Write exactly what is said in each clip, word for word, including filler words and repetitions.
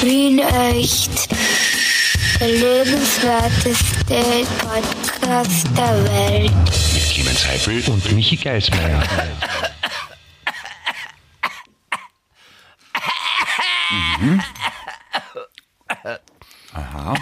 Wien echt. Der lebenswerteste Podcast der Welt. Mit Clemens Heifel und Michi Geismeier. Mhm. Aha.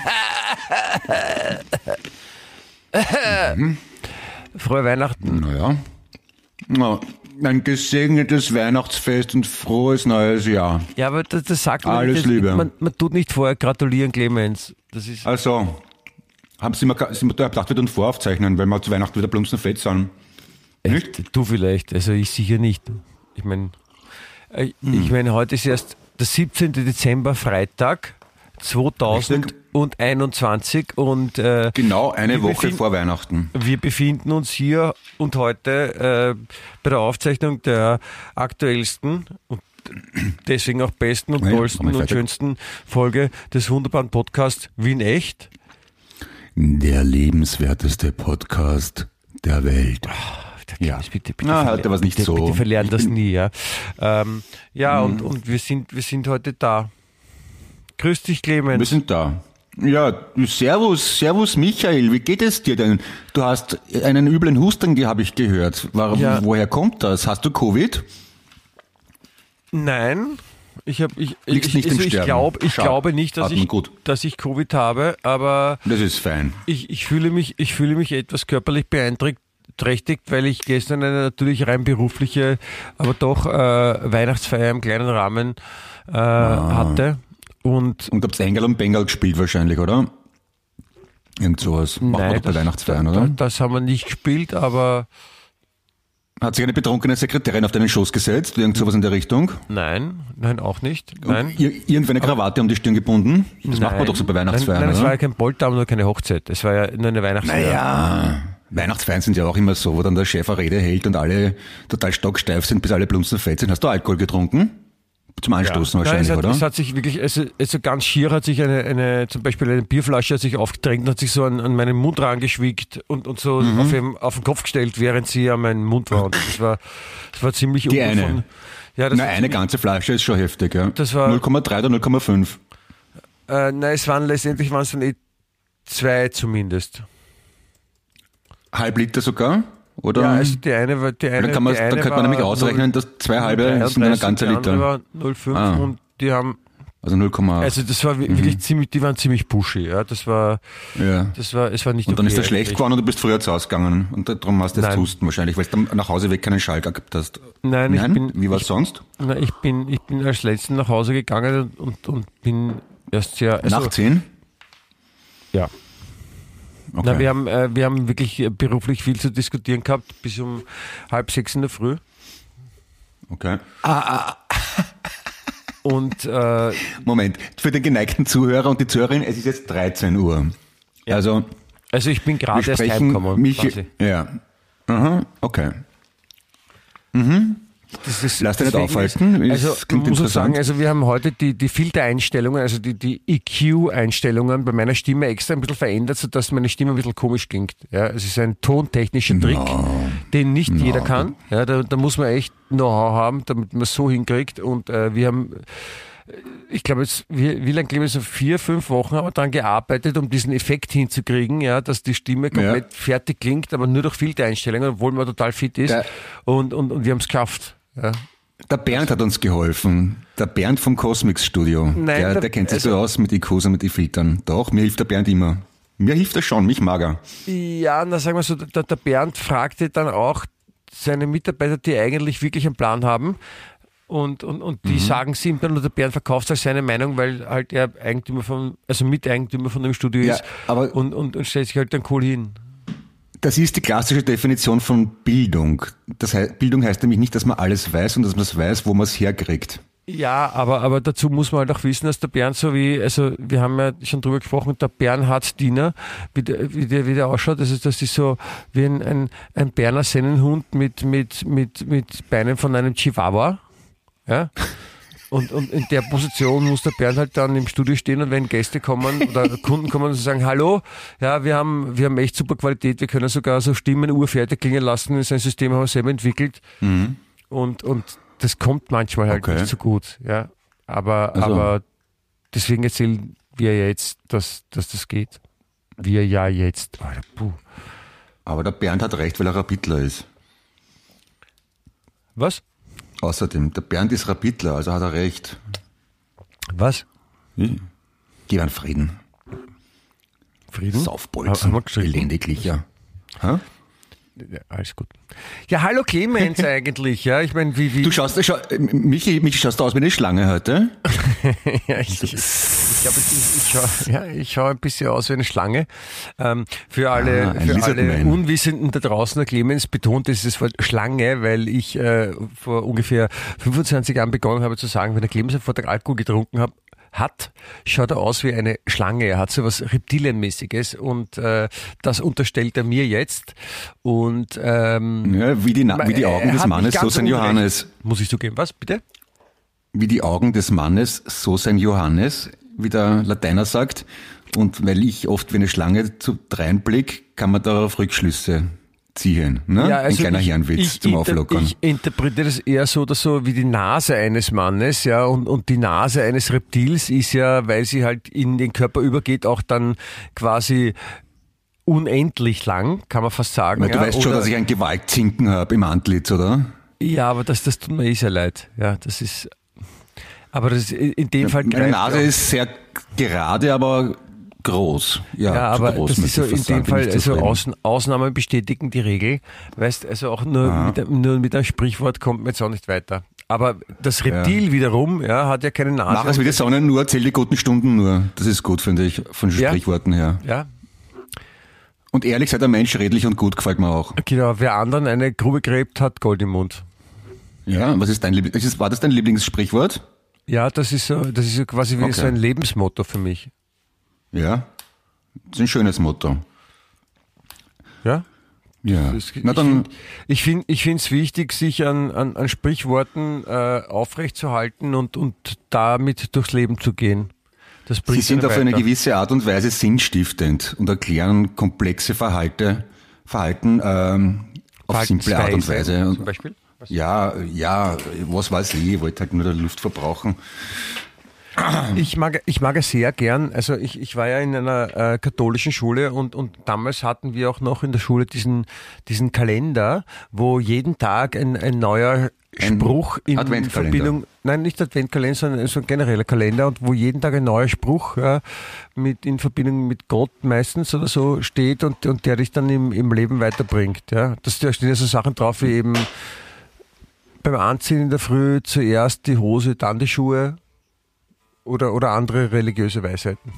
Mhm. Frohe Weihnachten. Naja. Na, ein gesegnetes Weihnachtsfest und frohes neues Jahr. Ja, aber das, das sagt man Alles nicht. Liebe. Man, man tut nicht vorher gratulieren, Clemens. Das ist Also, haben Sie mir, Sie mir da gedacht, wir tun voraufzeichnen, weil wir zu Weihnachten wieder blumsenfett sind? Nicht? echt, du vielleicht, also ich sicher nicht. Ich meine, ich Hm. meine, heute ist erst der siebzehnten Dezember, Freitag zweitausendeinundzwanzig und äh, Genau eine wir Woche befinden- vor Weihnachten. Wir befinden uns hier und heute äh, bei der Aufzeichnung der aktuellsten und deswegen auch besten und Ja, tollsten haben wir und fertig. schönsten Folge des wunderbaren Podcasts Wien echt. Der lebenswerteste Podcast der Welt. Ja. Bitte, bitte, Ah, verle- heute war's nicht bitte, so. bitte verlernen Ich das bin- nie, ja. Ähm, ja, und, und wir sind, wir sind heute da. Grüß dich, Clemens. Wir sind da. Ja, du, servus, servus Michael, wie geht es dir denn? Du hast einen üblen Husten, habe ich gehört. Warum, Ja. Woher kommt das? Hast du Covid? Nein, ich habe ich Liegst ich, nicht im also ich Sterben. glaube, ich Schau, glaube nicht, dass atmen ich gut. dass ich Covid habe, aber Das ist fein. ich, ich fühle mich ich fühle mich etwas körperlich beeinträchtigt, weil ich gestern eine natürlich rein berufliche, aber doch äh, Weihnachtsfeier im kleinen Rahmen äh, Ah. hatte und Und habt Engel und Bengal gespielt wahrscheinlich, oder? Irgend sowas. Macht man doch bei das, Weihnachtsfeiern, da, oder? das haben wir nicht gespielt, aber Hat sich eine betrunkene Sekretärin auf deinen Schoß gesetzt? Irgend sowas in der Richtung? nein, nein, auch nicht. Nein. Und ir irgendeine Krawatte um die Stirn gebunden? Das macht man Nein. doch so bei Weihnachtsfeiern, Nein, nein, es oder? war ja kein Polterabend oder keine Hochzeit. Es war ja nur eine Weihnachtsfeier. Naja, Weihnachtsfeiern sind ja auch immer so, wo dann der Chef eine Rede hält und alle total stocksteif sind, bis alle blumsenfett sind. Hast du Alkohol getrunken? Zum Anstoßen Nein, wahrscheinlich, es hat, oder? es hat sich wirklich, also, also ganz schier hat sich eine, eine, zum Beispiel eine Bierflasche hat sich aufgedrängt und hat sich so an, an meinen Mund rangeschwickt und, und so Mhm. auf, ihm, auf den Kopf gestellt, während sie an meinem Mund war. Und das war, das war ziemlich Die eine. unbefon- Ja, das Na, war eine ziemlich- ganze Flasche ist schon heftig, ja. Das war- null Komma drei oder null Komma fünf. Äh, nein, es waren letztendlich waren es dann eh zwei zumindest. Halb Liter sogar? Oder? Ja, also die eine war, die eine, dann kann man, die dann eine könnte man war nämlich ausrechnen, dass zwei halbe dreiunddreißig, sind ein ganzer die andere Liter. war null Komma fünf Ah. und die haben, Also null, also das war wi- wirklich ziemlich, die waren ziemlich pushy, ja, das war, ja. das war, es war nicht Und dann okay ist er schlecht eigentlich. geworden und du bist früher zu Hause gegangen. Und darum hast du jetzt Nein. Husten wahrscheinlich, weil du dann nach Hause weg keinen Schall gehabt hast. Nein, ich Nein? bin- Wie war es ich- sonst? Na, ich bin, ich bin als Letzten nach Hause gegangen und, und bin erst sehr, also, Nach zehn? ja. Okay. Na, wir haben, äh, wir haben wirklich äh, beruflich viel zu diskutieren gehabt, bis um halb sechs in der Früh. okay. Und äh, Moment, für den geneigten Zuhörer und die Zuhörerin, es ist jetzt dreizehn Uhr. Also, also ich bin wir gerade erst sprechen heimgekommen. mich, quasi. ja. Aha, okay. Das ist, Lass dich nicht deswegen aufhalten, ist- es Also klingt muss ich interessant. sagen, also wir haben heute die, die Filtereinstellungen, also die, die E Q-Einstellungen bei meiner Stimme extra ein bisschen verändert, sodass meine Stimme ein bisschen komisch klingt. Ja, es ist ein tontechnischer Trick, den nicht jeder kann. Ja, da, da muss man echt Know-how haben, damit man es so hinkriegt. Und äh, wir haben, äh, ich glaube jetzt, wie, wie lange glaube ich, so vier, fünf Wochen haben wir daran gearbeitet, um diesen Effekt hinzukriegen, ja, dass die Stimme komplett Ja. fertig klingt, aber nur durch Filtereinstellungen, obwohl man total fit ist. Der- Und, und, und wir haben es geschafft. Ja. Der Bernd hat uns geholfen. Der Bernd vom Cosmix Studio. Nein, der, der- der kennt sich also- so aus mit I Qs und mit den Filtern. Doch, mir hilft der Bernd immer. Mir hilft er schon, mich mag er. Ja, na sagen wir so, der, der Bernd fragte dann auch seine Mitarbeiter, die eigentlich wirklich einen Plan haben. Und, und, und die sagen sie ihm dann, und der Bernd verkauft halt seine Meinung, weil halt er Eigentümer von, also Miteigentümer von dem Studio Ja, ist. aber- und, und, und stellt sich halt dann cool hin. Das ist die klassische Definition von Bildung. Das heißt, Bildung heißt nämlich nicht, dass man alles weiß und dass man es weiß, wo man es herkriegt. Ja, aber, aber dazu muss man halt auch wissen, dass der Bernd so wie, also wir haben ja schon drüber gesprochen, der Bernhardsdiener, wie der, wie der, wie der ausschaut, also das ist so wie ein, ein, ein Berner Sennenhund mit, mit, mit, mit Beinen von einem Chihuahua. Ja? Und, und in der Position muss der Bernd halt dann im Studio stehen und wenn Gäste kommen oder Kunden kommen und sagen, hallo, ja, wir haben, wir haben echt super Qualität, wir können sogar so Stimmen urfertig klingen lassen, das ist ein System, haben wir selber entwickelt. Mhm. Und, und das kommt manchmal halt Okay. nicht so gut, ja. Aber, Also. aber deswegen erzählen wir ja jetzt, dass, dass das geht. Wir ja jetzt. Alter, puh. Aber der Bernd hat recht, weil er Rapidler ist. Was? Außerdem, der Bernd ist Rapidler, also hat er recht. Was? Hm. Geh an Frieden. Frieden? Saufbolzen. Haben wir gestritten? Elendiglicher. Ha? Ja, alles gut. Ja, hallo Clemens eigentlich, ja. Ich meine, wie, wie. Du schaust, schau, Michi, Michi, schaust du aus wie eine Schlange heute? ja, ich, ich, ich glaube, ich, ich, schaue, ja, ich schaue ein bisschen aus wie eine Schlange. Ähm, für alle, Ah, ein für alle Lizardman. Unwissenden da draußen, der Clemens betont dieses Wort Schlange, weil ich äh, vor ungefähr fünfundzwanzig Jahren begonnen habe zu sagen, wenn der Clemens am Vortag Alkohol getrunken hat, hat, schaut er aus wie eine Schlange. Er hat so was Reptilienmäßiges und äh, das unterstellt er mir jetzt. Und ähm, Ja, wie, die, Na- wie die Augen er des hat Mannes, nicht so ganz sein unrecht. Johannes. Muss ich zugeben, was bitte? Wie die Augen des Mannes, so sein Johannes, wie der Lateiner sagt. Und weil ich oft wie eine Schlange zu dreinblick, kann man darauf Rückschlüsse ziehen. Ne? Ja, also Ein kleiner ich, Hirnwitz ich, zum inter- Auflockern. Ich interpretiere das eher so oder so wie die Nase eines Mannes, ja, und, und die Nase eines Reptils ist ja, weil sie halt in den Körper übergeht, auch dann quasi unendlich lang, kann man fast sagen. Weil du ja, weißt schon, oder- dass ich einen Gewaltzinken habe im Antlitz, oder? Ja, aber das, das tut mir eh sehr leid. Ja, das ist, aber das ist in dem Fall Meine greift Nase auch- ist sehr gerade, aber groß. Ja, Ja, zu aber groß, das ist möchte so ich in fast dem sagen, bin Fall, ich also zufrieden. Außen, Ausnahmen bestätigen die Regel. Weißt, also auch nur mit, nur mit einem Sprichwort kommt man jetzt auch nicht weiter. Aber das Reptil wiederum, ja, hat ja keine Nase. Mach es wie die Sonne nur, zähl die guten Stunden nur. Das ist gut, finde ich, von Ja. Sprichworten her. Ja, Und ehrlich sei der Mensch redlich und gut, gefällt mir auch. genau. Wer anderen eine Grube gräbt, hat Gold im Mund. Ja, was ist dein Lieblings... ist- War das dein Lieblingssprichwort? Ja, das ist so, das ist so quasi wie Okay. so ein Lebensmotto für mich. Ja. Das ist ein schönes Motto. Ja? Ja. Das- Na ich dann, find- Ich finde ich finde es wichtig, sich an, an, an Sprichworten äh, aufrechtzuerhalten und, und damit durchs Leben zu gehen. Das sie bringt sind einen auf eine weiter. gewisse Art und Weise sinnstiftend und erklären komplexe Verhalte, Verhalten ähm, auf simple Art und Verhaltensweisen Weise. Zum Beispiel? Was? Ja, ja, was weiß ich, ich wollte halt nur der Luft verbrauchen. Ich mag, ich mag es sehr gern. Also ich, ich war ja in einer äh, katholischen Schule und, und damals hatten wir auch noch in der Schule diesen, diesen Kalender, wo jeden Tag ein, ein neuer Ein Spruch in Adventkalender. Verbindung, nein, nicht Adventkalender, sondern so ein genereller Kalender und wo jeden Tag ein neuer Spruch ja, mit, in Verbindung mit Gott meistens oder so steht und, und der dich dann im, im Leben weiterbringt. Ja. Das, da stehen ja so Sachen drauf wie eben beim Anziehen in der Früh zuerst die Hose, dann die Schuhe. Oder, oder andere religiöse Weisheiten.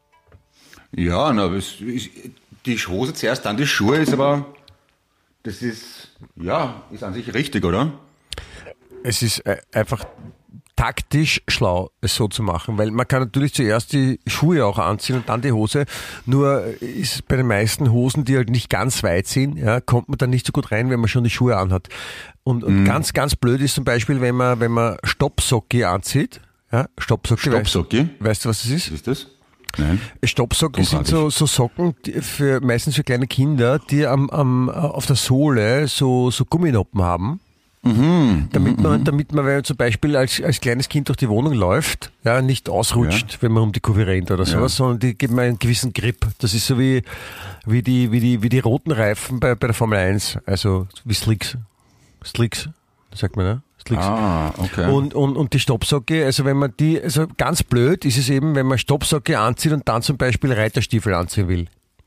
Ja, na, aber es ist, die Hose zuerst, dann die Schuhe ist aber, das ist, ja, ist an sich richtig, oder? Es ist äh, einfach taktisch schlau, es so zu machen, weil man kann natürlich zuerst die Schuhe auch anziehen und dann die Hose. Nur ist bei den meisten Hosen, die halt nicht ganz weit sind, ja, kommt man dann nicht so gut rein, wenn man schon die Schuhe anhat. Und, und ganz, ganz blöd ist zum Beispiel, wenn man, wenn man Stoppsocke anzieht. Ja, Stoppsocke. Stoppsocke? Weißt, weißt du, was das ist? Was ist das? Nein. Stoppsocken Drum sind frag so, so Socken die für meistens für kleine Kinder, die am, am, auf der Sohle so, so Gumminoppen haben. Mhm, Damit man, damit man, wenn man zum Beispiel als, als kleines Kind durch die Wohnung läuft, ja, nicht ausrutscht, wenn man um die Kurve rennt oder sowas, sondern die geben einen gewissen Grip. Das ist so wie, wie die, wie die, wie die roten Reifen bei, bei der Formel eins. Also, wie Slicks. Slicks, sagt man, ne? Slicks. Ah, okay. Und, und, und die Stoppsocke, also wenn man die, also ganz blöd ist es eben, wenn man Stoppsocke anzieht und dann zum Beispiel Reiterstiefel anziehen will.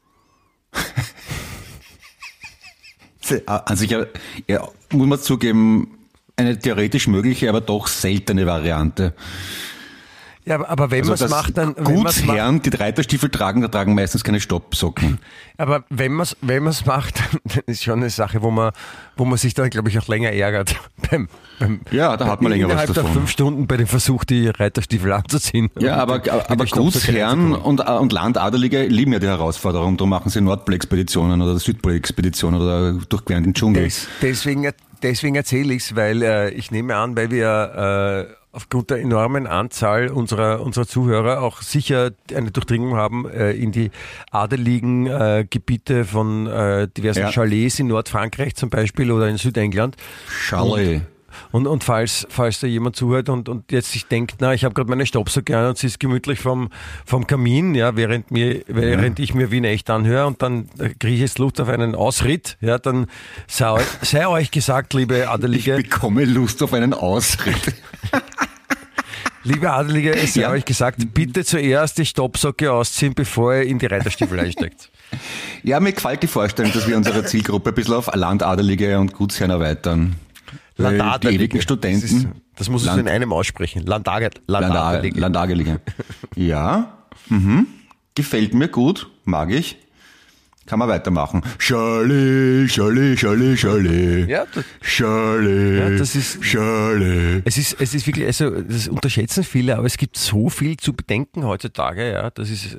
An sich, ja, ja, muss man zugeben, eine theoretisch mögliche, aber doch seltene Variante. Ja, aber, aber wenn Also man es das macht, dann, wenn man's macht, Gutsherren, die Reiterstiefel tragen, da tragen meistens keine Stoppsocken. aber wenn man es, wenn man's macht, dann ist schon eine Sache, wo man, wo man sich dann, glaube ich, auch länger ärgert. Beim, beim, Ja, da hat man länger was innerhalb der davon. fünf Stunden bei dem Versuch, die Reiterstiefel anzuziehen. Ja, Und aber, mit aber, der aber Stoppsocke Gutsherren reinzukommen. und, und Landadelige lieben ja die Herausforderung, darum machen sie Nordpol-Expeditionen oder Südpol-Expeditionen oder durchqueren den Dschungel. Des, deswegen, deswegen erzähle ich es, weil äh, ich nehme an, weil wir äh, aufgrund der enormen Anzahl unserer, unserer Zuhörer auch sicher eine Durchdringung haben äh, in die adeligen äh, Gebiete von äh, diversen Ja. Chalets in Nordfrankreich zum Beispiel oder in Südengland. Chalet. Und, und falls, falls da jemand zuhört und, und jetzt sich denkt, na, ich habe gerade meine Staubsauger an und sie ist gemütlich vom, vom Kamin, ja, während mir, während ich mir Wien echt anhöre und dann kriege ich jetzt Lust auf einen Ausritt, ja, dann sei, sei euch gesagt, liebe Adelige. Ich bekomme Lust auf einen Ausritt. Liebe Adelige, es sei Ja. euch gesagt, bitte zuerst die Staubsauger ausziehen, bevor ihr in die Reiterstiefel einsteigt. Ja, mir gefällt die Vorstellung, dass wir unsere Zielgruppe ein bisschen auf Landadelige und Gutsherren erweitern. Weil die ewigen Studenten. Das, ist, das muss Land- es in einem aussprechen. Landage, Landa- Landadelige. Landagelige. Ja, mhm. Gefällt mir gut, mag ich. Kann man weitermachen. Schale, Schale, Schale, Schale. Ja, das, Schale, Ja, das ist- Schale. es ist, es ist wirklich, also das unterschätzen viele, aber es gibt so viel zu bedenken heutzutage, ja, das ist,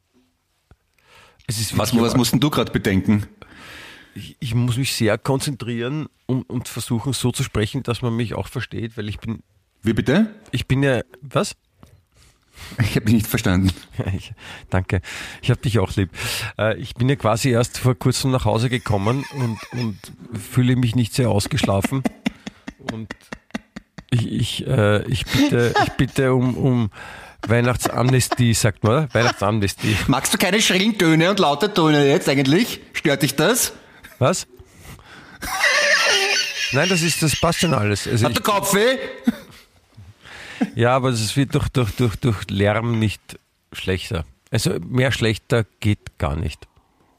es ist Was, wirklich- was musst denn du gerade bedenken? ich, ich muss mich sehr konzentrieren und, und versuchen so zu sprechen, dass man mich auch versteht, weil ich bin, Wie bitte? ich bin ja, was? Ich habe dich nicht verstanden. Ich, danke, ich habe dich auch lieb. Äh, ich bin ja quasi erst vor kurzem nach Hause gekommen und, und fühle mich nicht sehr ausgeschlafen. Und ich, ich, äh, ich, bitte, ich bitte um, um Weihnachtsamnestie, sagt man, oder? Weihnachtsamnestie. Magst du keine schrillen Töne und laute Töne jetzt eigentlich? Stört dich das? Was? Nein, das ist, das passt schon alles. Also Hat ich, der Kopfweh? ja, aber es wird durch, durch, durch, durch Lärm nicht schlechter. Also mehr schlechter geht gar nicht.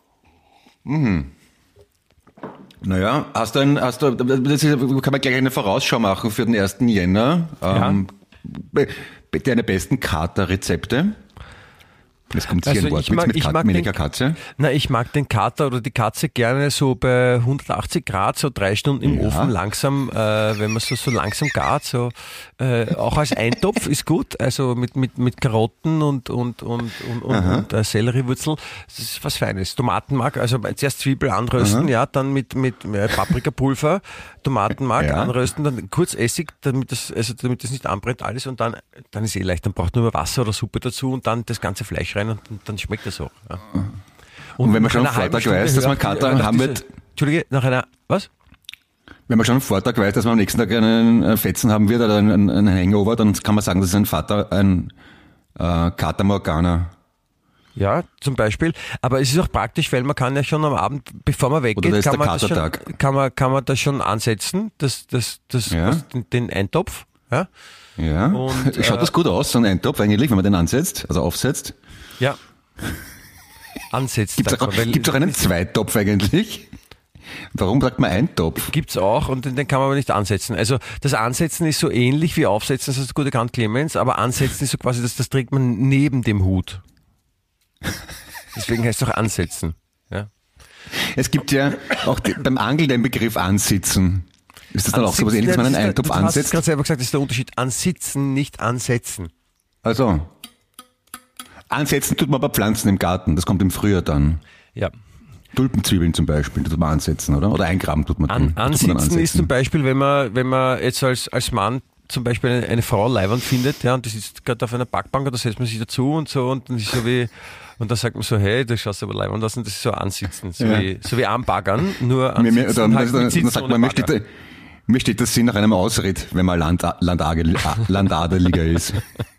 Naja, hast du ein, hast du, das ist, kann man gleich eine Vorausschau machen für den ersten Jänner. Ähm, be- be- deine besten Kater-Rezepte. Es kommt sicher Also ein Wort ich mit, mag- mit ich Kat, mag weniger den- Katze. Na, ich mag den Kater oder die Katze gerne so bei hundertachtzig Grad, so drei Stunden im Ja. Ofen langsam, äh, wenn man so, so langsam gart, so, äh, auch als Eintopf ist gut, also mit, mit, mit Karotten und, und, und, und, und, und äh, Selleriewurzel, das ist was Feines. Tomatenmark, also zuerst Zwiebel anrösten, ja, dann mit, mit äh, Paprikapulver, Tomatenmark Ja. anrösten, dann kurz Essig, damit das, also damit das nicht anbrennt alles und dann, dann ist eh leicht, dann braucht man nur Wasser oder Suppe dazu und dann das ganze Fleisch rein und dann, dann schmeckt das auch. Ja. Und wenn man nach schon am einer halben Vortag Stunde weiß, dass man hört- Kater nach haben dieser- wird, Entschuldige, nach einer, was? wenn man schon am Vortag weiß, dass man am nächsten Tag einen äh, Fetzen haben wird oder einen, einen Hangover, dann kann man sagen, das ist ein Vater, ein äh, Kater Morgana. Ja, zum Beispiel. Aber es ist auch praktisch, weil man kann ja schon am Abend, bevor man Oder weggeht, da ist kann der man, das schon, Katertag. kann, man, kann man das schon ansetzen, das, das, das, Ja. was, den, den Eintopf. Ja, Ja. Und, Schaut äh, das gut aus, so ein Eintopf eigentlich, wenn man den ansetzt, also aufsetzt. ja. Ansetzen. Gibt's sagt auch, man, weil- gibt's auch einen Zweitopf eigentlich? Warum sagt man Eintopf? Gibt's auch und den, den kann man aber nicht ansetzen. Also das Ansetzen ist so ähnlich wie Aufsetzen, das ist gut erkannt, Clemens, aber Ansetzen ist so quasi, das, das trägt man neben dem Hut. Deswegen heißt es auch Ansetzen. Ja. Es gibt ja auch die, beim Angeln den Begriff Ansitzen. Ist das dann auch so was ähnliches, wenn man einen Eintopf Du hast es ansetzt? gerade selber gesagt, das ist der Unterschied. Ansitzen, nicht ansetzen. Also, ansetzen tut man bei Pflanzen im Garten, das kommt im Frühjahr dann. Ja. Tulpenzwiebeln zum Beispiel, die tut man ansetzen, oder? Oder eingraben tut man An, dann. Das tut man dann ansitzen ist zum Beispiel, wenn man, wenn man jetzt als, als Mann zum Beispiel eine, eine Frau leibend findet, ja, und die sitzt gerade auf einer Parkbank und da setzt man sich dazu und so und dann ist so wie, und dann sagt man so, hey, du schaust aber leibend aus und das ist so ansitzen, so Ja. wie, so wie anbaggern, nur Mir, ansitzen. mir, dann, halt dann, mit Sitzen dann sagt ohne man, mir Bagger. steht, mir steht das Sinn nach einem Ausritt, wenn man Land, Landage, Landadeliger ist.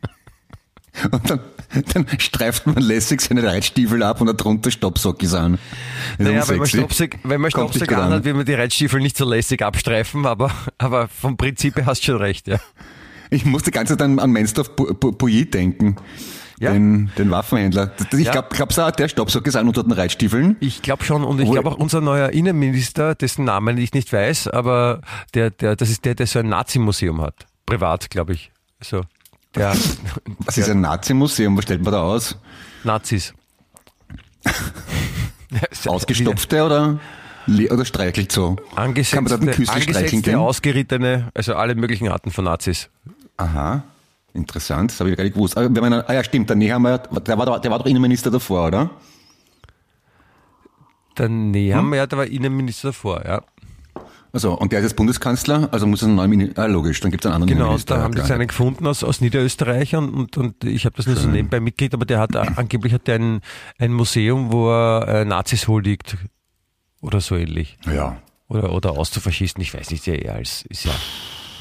Und dann, dann streift man lässig seine Reitstiefel ab und darunter Stoppsockis an. Das ist Naja, wenn man unsexy. Stopsig, wenn man Kommt nicht Stopsig gut an. anhat, will man die Reitstiefel nicht so lässig abstreifen, aber, aber vom Prinzip her hast du schon recht, ja. Ich muss die ganze Zeit an, an Menstorf Pouilly denken. Ja. Den, den Waffenhändler. Ich Ja. glaube, glaubst du, der Stoppsock ist an unter den Reitstiefeln? Ich glaube schon und ich Obwohl- glaube auch unser neuer Innenminister, dessen Namen ich nicht weiß, aber der, der, das ist der, der so ein Nazi-Museum hat. Privat, glaube ich. So. Der, Was der ist ein Nazi-Museum? Was stellt man da aus? Nazis. Ausgestopfte oder, le- oder streichelt so? Angesetzte, Kann man da den Küssel streicheln angesetzte, gehen? ausgerittene, also alle möglichen Arten von Nazis. Aha, interessant, das habe ich gar nicht gewusst. Aber wenn man, ah ja, stimmt, der Nehammer, der war, doch- der war doch Innenminister davor, oder? Der Hm? Nehammer, der war Innenminister davor, ja. Also, und der ist jetzt Bundeskanzler, also muss es einen neuen Minister, ah, logisch, dann gibt es einen anderen Genau, und Innenminister. da haben die klar. jetzt einen gefunden aus, aus Niederösterreich und, und, und ich habe das nur so nebenbei mitgekriegt, aber der hat äh, angeblich hat der ein, ein Museum, wo er äh, Nazis huldigt oder so ähnlich. Ja. Oder, oder Austrofaschisten, ich weiß nicht, ja eher als ist ja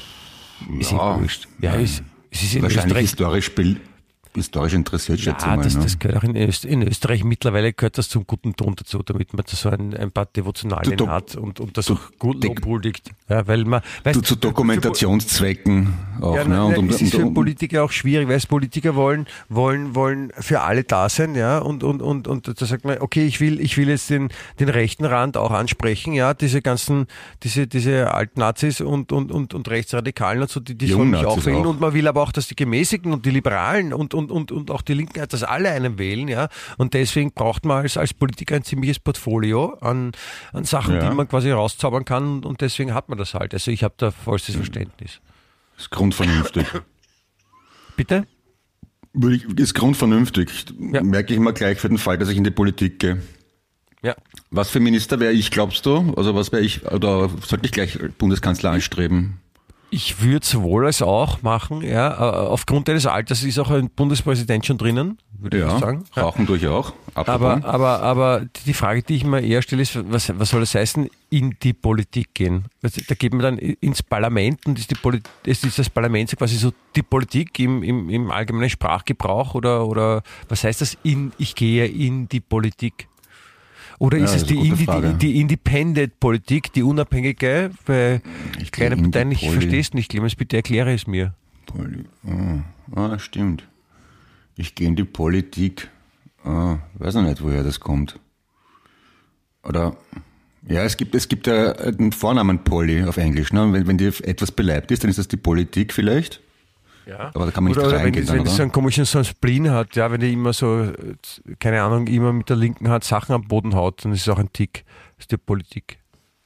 Ist Ja. eh wurscht. Ja, ist, es ist in Wahrscheinlich Österreich. historisch, bild, historisch interessiert, schätze ich Ja, mal. das, ne? das gehört auch in, Öst, in Österreich mittlerweile gehört das zum guten Ton dazu, damit man da so ein, ein paar Devotionalien Du- du- hat und, und das du- auch gut de- lobhuldigt. Ja, weil man, weißt, Du, zu Dokumentationszwecken auch. Ja, ne? nein, Und, um, es ist für um, um, Politiker auch schwierig, weil Politiker wollen, wollen, wollen für alle da sein, ja, und, und, und, und da sagt man, okay, ich will, ich will jetzt den, den rechten Rand auch ansprechen, ja, diese ganzen, diese, diese Altnazis und, und, und, und Rechtsradikalen und so, die, die sollen mich auch Jungnazis wählen auch. und man will aber auch, dass die Gemäßigten und die Liberalen und, und, und, und auch die Linken, dass alle einen wählen, ja, und deswegen braucht man als, als Politiker ein ziemliches Portfolio an, an Sachen, Ja. die man quasi rauszaubern kann und deswegen hat man das halt. Also ich habe da vollstes Verständnis. ist grundvernünftig. Bitte? Würde ich, ist grundvernünftig. Ja. Merke ich mal gleich für den Fall, dass ich in die Politik gehe. Ja. Was für Minister wäre ich, glaubst du? Also was wäre ich, oder sollte ich gleich Bundeskanzler anstreben? Ich würde sowohl als auch machen, ja. Aufgrund deines Alters ist auch ein Bundespräsident schon drinnen, würde ich Ja, sagen. Ja. rauchen durch auch. Aber, Apropos. aber, aber die Frage, die ich mir eher stelle, ist, was, was soll das heißen, in die Politik gehen? Also, da geht man dann ins Parlament und ist, die Poli- ist das Parlament so quasi so die Politik im, im, im allgemeinen Sprachgebrauch oder, oder was heißt das, in, ich gehe in die Politik? Oder Ja, ist es das ist die, eine gute Indi Frage. die, die Independent-Politik, die unabhängige, bei Ich kleinen gehe in die Parteien, ich Poli- verstehe es nicht, Clemens, bitte erkläre es mir. Poli ah, ah, stimmt. Ich gehe in die Politik. Ah, weiß noch nicht, woher das kommt. Oder, ja, es gibt, es gibt ja einen Vornamen Poli auf Englisch, ne? Wenn, wenn dir etwas beleibt ist, dann ist das die Politik vielleicht. Ja. Aber da kann man nicht oder, oder wenn, reingehen die- dann, wenn die oder? so einen komischen so einen Spleen hat, ja, wenn die immer so, äh, keine Ahnung, immer mit der linken Hand Sachen am Boden haut, dann ist es auch ein Tick. Das ist die Politik.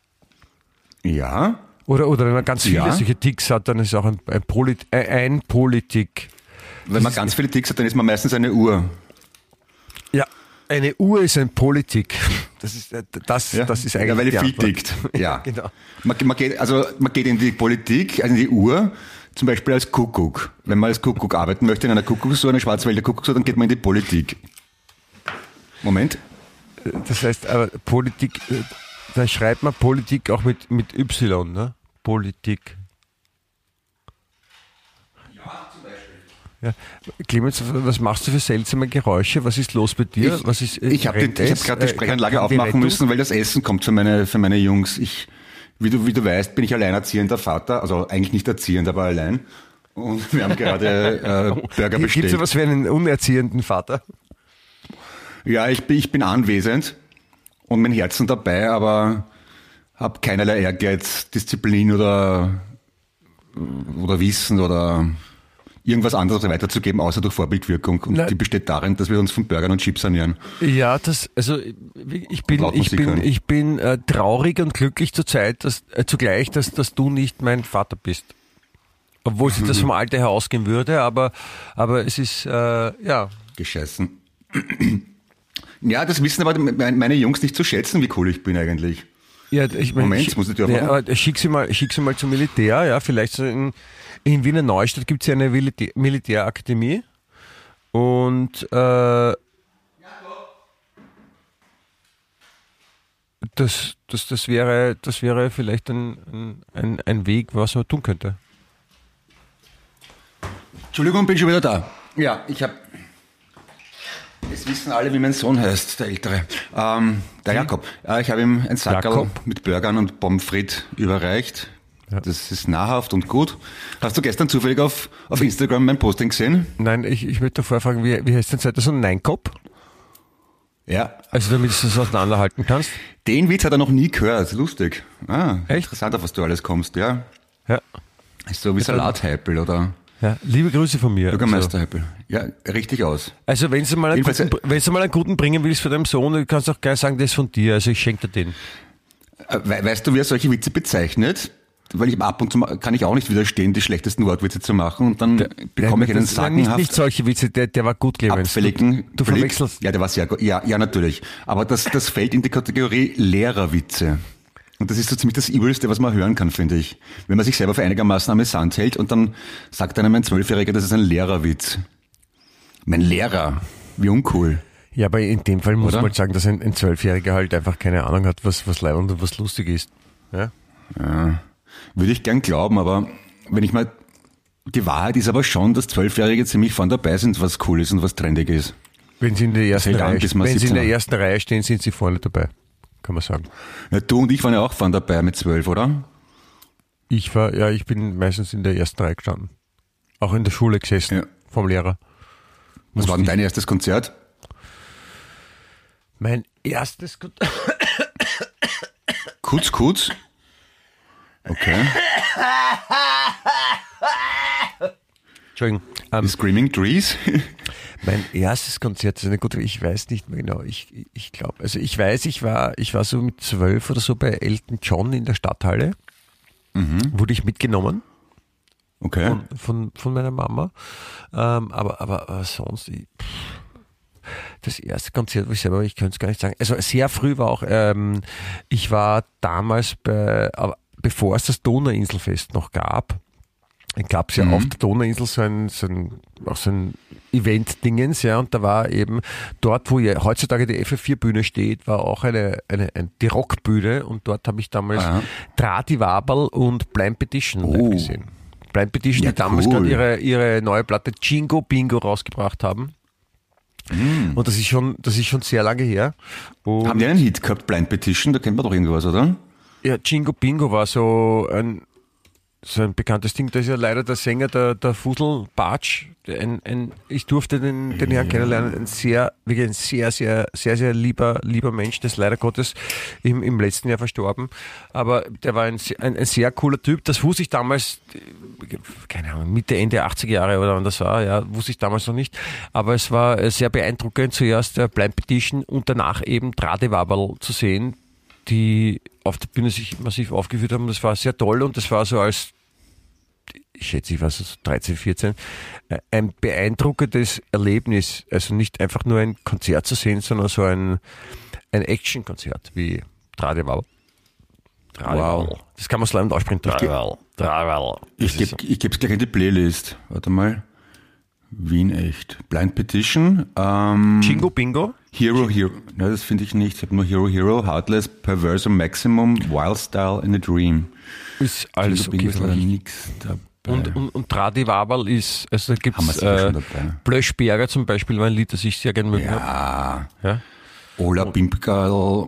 Ja, Oder, oder wenn man ganz viele Ja. solche Ticks hat, dann ist es auch ein, ein, Polit äh, ein Politik. wenn man ganz viele Ticks hat, dann ist man meistens eine Uhr. Ja, eine Uhr ist ein Politik. Das ist, äh, das, Ja, das ist eigentlich ja, weil die die viel Antwort. tickt. Ja, Genau. Man, man, geht, also, man geht in die Politik, also in die Uhr, zum Beispiel als Kuckuck. Wenn man als Kuckuck arbeiten möchte in einer Kuckucksuhr, einer Schwarzwälder Kuckucksuhr, dann geht man in die Politik. Moment. Das heißt, aber Politik, äh, da schreibt man Politik auch mit, mit Y, ne? Politik. Ja, Clemens, was machst du für seltsame Geräusche? Was ist los bei dir? Ich, was ist, äh, ich habe rennt hab es? gerade die Äh, Sprechanlage kann- kann die aufmachen Rettung? müssen, weil das Essen kommt für meine, für meine Jungs. Ich, wie du, wie du weißt, bin ich alleinerziehender Vater, also eigentlich nicht erziehend, aber allein. Und wir haben gerade äh, Burger Gibt es bestellt. sowas wie einen unerziehenden Vater? Ja, ich bin, ich bin anwesend und mein Herzen dabei, aber habe keinerlei Ehrgeiz, Disziplin oder, oder Wissen oder irgendwas anderes weiterzugeben, außer durch Vorbildwirkung. Und Na- die besteht darin, dass wir uns von Burgern und Chips ernähren. Ja, das, also ich bin, laut ich Musik bin, hören. ich bin äh, traurig und glücklich zur Zeit, dass, äh, zugleich, dass, dass du nicht mein Vater bist. Obwohl sich das vom Alter her ausgehen würde, aber, aber es ist, äh, ja. Gescheißen. Ja, das wissen aber meine Jungs nicht zu schätzen, wie cool ich bin eigentlich. Ja, ich mein, Moment, ich, jetzt muss ich die ja, aufmachen. aber schick sie mal, schick sie mal zum Militär, ja, vielleicht so in, in Wiener Neustadt gibt es ja eine Militär, Militärakademie und äh, das, das, das, wäre, das wäre vielleicht ein, ein, ein, ein Weg, was man tun könnte. Entschuldigung, bin schon wieder da. Ja, ich habe... Es wissen alle, wie mein Sohn heißt, der Ältere. Ähm, der Jakob. Äh, ich habe ihm ein Sackerl Jakob. mit Burgern und Pommes frites überreicht. Ja. Das ist nahrhaft und gut. Hast du gestern zufällig auf, auf Instagram mein Posting gesehen? Nein, ich, ich möchte davor fragen, wie, wie heißt denn Seite so ein Nein-Kopf? Ja. Also damit du das auseinanderhalten kannst? Den Witz hat er noch nie gehört. Lustig. Ah, Echt? interessant, auf was du alles kommst, ja. Ja. Ist so wie Salathypel oder ja. Liebe Grüße von mir. Bürgermeisterhypel. Ja, richtig aus. Also wenn du mal einen Jedenfalls- guten, wenn du mal einen guten bringen willst für deinen Sohn, du kannst auch gleich sagen, das ist von dir. Also ich schenke dir den. Äh, we- Weißt du, wie er solche Witze bezeichnet? Weil ich ab und zu ma- kann ich auch nicht widerstehen, die schlechtesten Wortwitze zu machen und dann bekomme ich einen Das- nein, nicht, sagenhaft nicht solche Witze, der, der war gut, Clemens. abfälligen Du, du Blick. verwechselst. Ja, der war sehr gut. Ja, ja, natürlich. Aber das, das fällt in die Kategorie Lehrerwitze. Und das ist so ziemlich das Übelste, was man hören kann, finde ich. Wenn man sich selber für einigermaßen amüsant hält und dann sagt einem ein Zwölfjähriger, das ist ein Lehrerwitz. Mein Lehrer. Wie uncool. Ja, aber in dem Fall muss Oder? man halt sagen, dass ein, ein Zwölfjähriger halt einfach keine Ahnung hat, was, was leibend und was lustig ist. Ja? Ja, würde ich gern glauben, aber wenn ich mal Die Wahrheit ist aber schon, dass Zwölfjährige ziemlich vorn dabei sind, was cool ist und was trendig ist. Wenn sie in der ersten, Reihe, Reihe, wenn sie in der ersten Reihe stehen, sind sie vorne dabei, kann man sagen. Ja, du und ich waren ja auch vorn dabei mit zwölf, oder? Ich war, ja, ich bin meistens in der ersten Reihe gestanden. Auch in der Schule gesessen, ja. Vom Lehrer. Was war denn dein erstes Konzert? Mein erstes Konzert. Kutz, Kutz? Okay. Entschuldigung. Um, Screaming Trees? Mein erstes Konzert ist eine gute, ich weiß nicht mehr genau, ich, ich glaube, also ich weiß, ich war, ich war so mit zwölf oder so bei Elton John in der Stadthalle, mhm. Wurde ich mitgenommen. Okay. Von, von, von meiner Mama. Ähm, aber, aber, aber sonst, ich, das erste Konzert, wo ich selber, ich könnte es gar nicht sagen. Also sehr früh war auch, ähm, ich war damals bei, aber bevor es das Donauinselfest noch gab, gab es ja mhm. auf der Donauinsel so ein, so ein, auch so ein Event-Dingens, ja, und da war eben dort, wo ja heutzutage die F F vier Bühne steht, war auch eine, eine, eine die Rockbühne und dort habe ich damals Aha. Tradi Waberl und Blind Petition oh. gesehen. Blind Petition, ja, die damals cool. gerade ihre, ihre neue Platte Jingo Bingo rausgebracht haben. Mm. Und das ist schon, das ist schon sehr lange her. Und haben die einen Hit gehabt, Blind Petition? Da kennt man doch irgendwas, oder? Ja, Jingo Bingo war so ein, so ein bekanntes Ding. Da ist ja leider der Sänger, der, der Fusel Bartsch. Ein, ein, ich durfte den, den Herrn ja. kennenlernen. Ein sehr, wirklich ein sehr, sehr, sehr, sehr lieber, lieber Mensch. Der ist leider Gottes im, im letzten Jahr verstorben. Aber der war ein, ein, ein sehr cooler Typ. Das wusste ich damals, keine Ahnung, Mitte, Ende achtziger Jahre oder wann das war. Ja, wusste ich damals noch nicht. Aber es war sehr beeindruckend, zuerst der Blind Petition und danach eben Tradi Waberl zu sehen, die auf der Bühne sich massiv aufgeführt haben. Das war sehr toll und das war so als, ich schätze, ich war so dreizehn, vierzehn, ein beeindruckendes Erlebnis. Also nicht einfach nur ein Konzert zu sehen, sondern so ein, ein Action-Konzert wie Tradi Waberl. Wow. Das kann man so laut aussprechen. Tradi Waberl. Tradi Waberl. Ich gebe ich gebe es gleich in die Playlist. Warte mal. Wien echt. Blind Petition. Ähm, Jingo Bingo. Hero Hero. Ne, das finde ich nicht. Ich habe nur Hero Hero, Heartless, Perverse Maximum, Wild Style in a Dream. Ist alles Jingo okay. Bingo ist nichts dabei. Und, und, und Tradi Waberl ist, also da gibt es äh, Blöschberger zum Beispiel, war ein Lied, das ich sehr gerne mögen ja. habe. Ja. Ola Pimpkerl,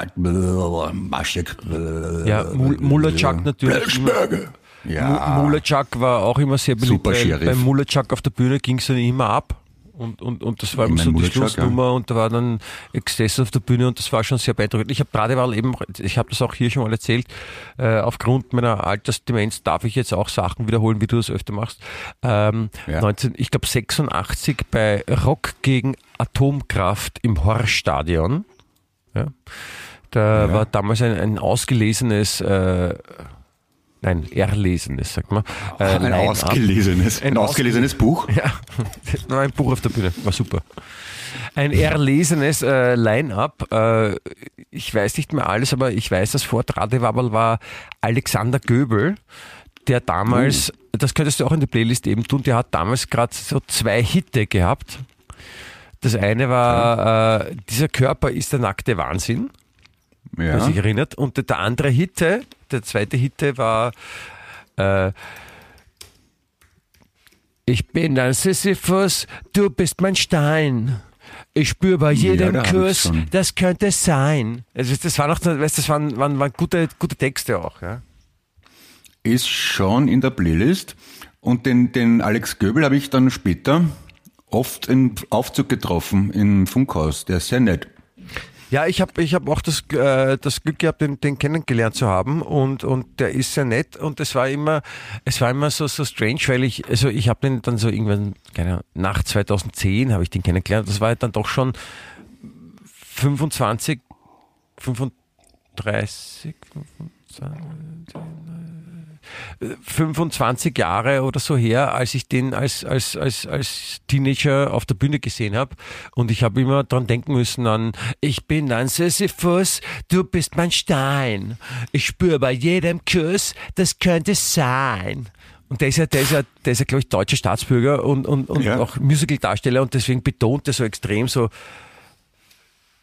Maschek. Ja, Mullerchuk natürlich. Blöschberger. Ja. Mullerchuk war auch immer sehr beliebt. Super Sheriff. Beim Mullerchuk auf der Bühne ging es dann immer ab. Und, und, und das war immer so die Schlussnummer ja. Und da war dann Exzess auf der Bühne und das war schon sehr beeindruckend. Ich habe Tradi Waberl eben, ich habe das auch hier schon mal erzählt, äh, aufgrund meiner Altersdemenz darf ich jetzt auch Sachen wiederholen, wie du das öfter machst. Ähm, ja. neunzehn, ich glaube sechsundachtzig bei Rock gegen Atomkraft im Horststadion. Ja. Da ja. war damals ein, ein ausgelesenes äh, Nein, erlesenes, sagt man. Äh, ein ausgelesenes. Ein, ein ausgelesenes Buch? Ja, ein Buch auf der Bühne, war super. Ein erlesenes äh, Line-Up. Äh, ich weiß nicht mehr alles, aber ich weiß, dass vor Tradi Waberl war Alexander Göbel, der damals, uh. das könntest du auch in der Playlist eben tun, der hat damals gerade so zwei Hitte gehabt. Das eine war, äh, dieser Körper ist der nackte Wahnsinn. Ja. Wer sich erinnert. Und der andere Hitte, der zweite Hitte war äh, ich bin ein Sisyphus, du bist mein Stein. Ich spüre bei jedem ja, Kuss, das könnte es sein. Also das war noch, weißt, das waren, waren, waren gute, gute Texte auch. Ja. Ist schon in der Playlist. Und den, den Alex Göbel habe ich dann später oft im Aufzug getroffen im Funkhaus. Der ist sehr nett. Ja, ich habe ich hab auch das, äh, das Glück gehabt, den, den kennengelernt zu haben und, und der ist sehr nett und es war immer, es war immer so, so strange, weil ich, also ich habe den dann so irgendwann, keine Ahnung, nach zweitausendzehn habe ich den kennengelernt, das war halt dann doch schon fünfundzwanzig, fünfunddreißig, fünfundzwanzig, fünfundzwanzig Jahre oder so her, als ich den als, als, als, als Teenager auf der Bühne gesehen habe. Und ich habe immer dran denken müssen an, ich bin ein Sisyphus, du bist mein Stein. Ich spüre bei jedem Kuss, das könnte sein. Und der ist ja, der ist ja, der ist ja, glaube ich, deutscher Staatsbürger und, und, und ja. auch Musical-Darsteller und deswegen betont er so extrem so,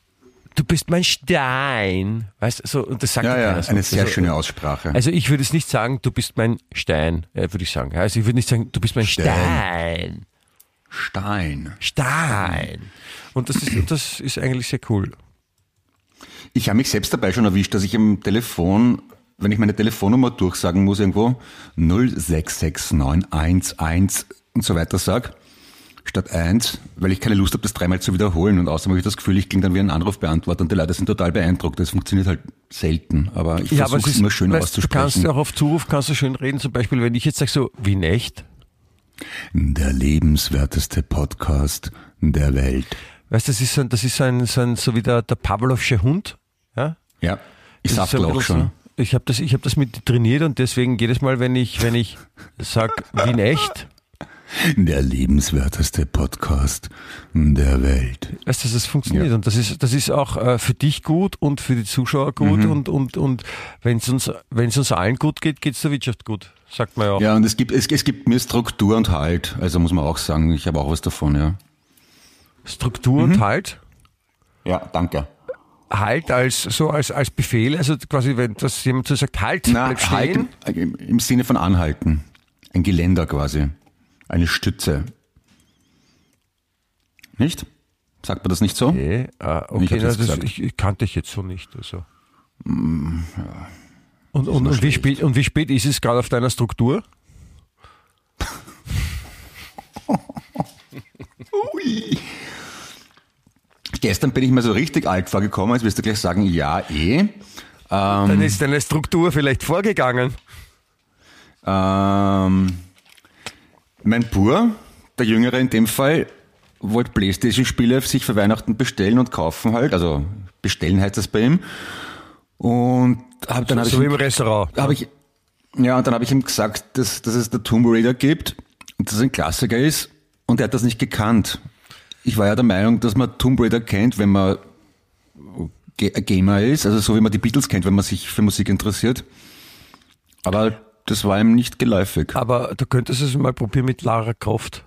du bist mein Stein. Weißt du, so, und das sagt Ja, ja ja, keiner so. eine sehr also, schöne Aussprache. Also ich würde es nicht sagen, du bist mein Stein, äh, würde ich sagen. Also ich würde nicht sagen, du bist mein Stein. Stein. Stein. Und das ist, das ist eigentlich sehr cool. Ich habe mich selbst dabei schon erwischt, dass ich im Telefon, wenn ich meine Telefonnummer durchsagen muss irgendwo, null sechs sechs neun eins eins und so weiter sag, statt eins, weil ich keine Lust habe, das dreimal zu wiederholen. Und außerdem habe ich das Gefühl, ich klinge dann wie ein Anrufbeantworter und die Leute sind total beeindruckt. Das funktioniert halt selten, aber ich Ja, aber versuche es es immer schön weißt, auszusprechen. Du kannst auch auf Zuruf kannst du schön reden. Zum Beispiel, wenn ich jetzt sage so, wie echt. Der lebenswerteste Podcast der Welt. Weißt du, das ist so, ein- das ist so ein, so, ein, so wie der, der Pavlovsche Hund. Ja? Ja, ich Das ist saftel so ein auch bisschen schon. So, ich habe das, ich hab das mit trainiert und deswegen jedes Mal, wenn ich, wenn ich sag, wie in echt, Der lebenswerteste Podcast der Welt. weißt du, das funktioniert. Ja. Und das ist, das ist auch äh, für dich gut und für die Zuschauer gut. Mhm. Und, und, und wenn es uns, wenn es uns allen gut geht, geht es der Wirtschaft gut. Sagt man ja auch. Ja, und es gibt, es, es gibt mir Struktur und Halt. Also muss man auch sagen, ich habe auch was davon, ja. Struktur Mhm. und Halt. Ja, danke. Halt als, so als, als Befehl. Also quasi, wenn das jemand so sagt, halt, Na, bleib stehen. halten, im im Sinne von anhalten. Ein Geländer quasi. Eine Stütze. Nicht? Sagt man das nicht so? Okay, ah, okay Ich hab na, das das, gesagt. ich, ich kannte ich jetzt so nicht. Also. Und, und, und, wie spät, und wie spät ist es gerade auf deiner Struktur? Gestern bin ich mir so richtig alt vorgekommen, jetzt wirst du gleich sagen, ja, eh. Dann ist deine Struktur vielleicht vorgegangen. Ähm, mein Bur, der Jüngere in dem Fall, wollte Playstation-Spiele sich für Weihnachten bestellen und kaufen halt. Also bestellen heißt das bei ihm. Und hab, dann habe so wie ich, im Restaurant. hab ich, ja, und dann habe ich ihm gesagt, dass, dass es der Tomb Raider gibt und dass es ein Klassiker ist. Und er hat das nicht gekannt. Ich war ja der Meinung, dass man Tomb Raider kennt, wenn man G- Gamer ist, also so wie man die Beatles kennt, wenn man sich für Musik interessiert. Aber das war ihm nicht geläufig. Aber du könntest es mal probieren mit Lara Croft.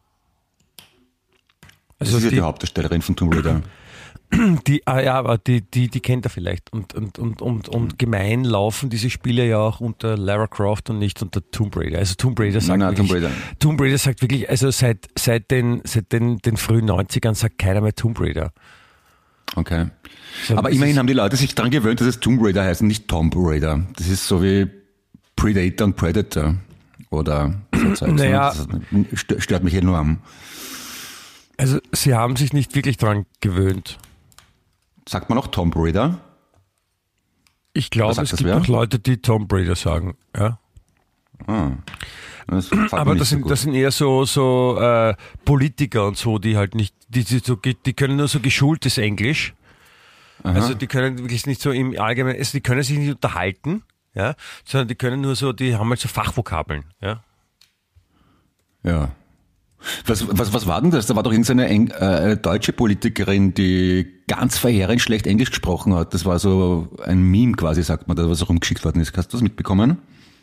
Das Also ist ja die, die Hauptdarstellerin von Tomb Raider. die, ah ja, aber die, die, die kennt er vielleicht. Und, und, und, und, und gemein laufen diese Spiele ja auch unter Lara Croft und nicht unter Tomb Raider. Also Tomb Raider sagt Nein, nein, wirklich, Tomb Raider. Tomb Raider sagt wirklich, also seit, seit den, seit den, den frühen neunzigern sagt keiner mehr Tomb Raider. Okay. So, Aber das immerhin ist- haben die Leute sich daran gewöhnt, dass es Tomb Raider heißt und nicht Tomb Raider. Das ist so wie Predator und Predator. Oder so Zeugs, ne? Naja. Das stö- stört mich hier nur am. Also sie haben sich nicht wirklich dran gewöhnt. Sagt man auch Tomb Raider? Ich glaube, Was sagt es das gibt wer? auch Leute, die Tomb Raider sagen. Ja. Ah. Das gefällt mir Aber nicht das so sind, gut. das sind eher so, so äh, Politiker und so, die halt nicht, die, die, so, ge- die können nur so geschultes Englisch. Also die können wirklich nicht so im Allgemeinen, also die können sich nicht unterhalten, ja, sondern die können nur so, die haben halt so Fachvokabeln. Ja. Ja. Was, was, was war denn das? Da war doch irgendeine Eng, äh, eine deutsche Politikerin, die ganz verheerend schlecht Englisch gesprochen hat. Das war so ein Meme quasi, sagt man, da was rumgeschickt worden ist. Hast du das mitbekommen?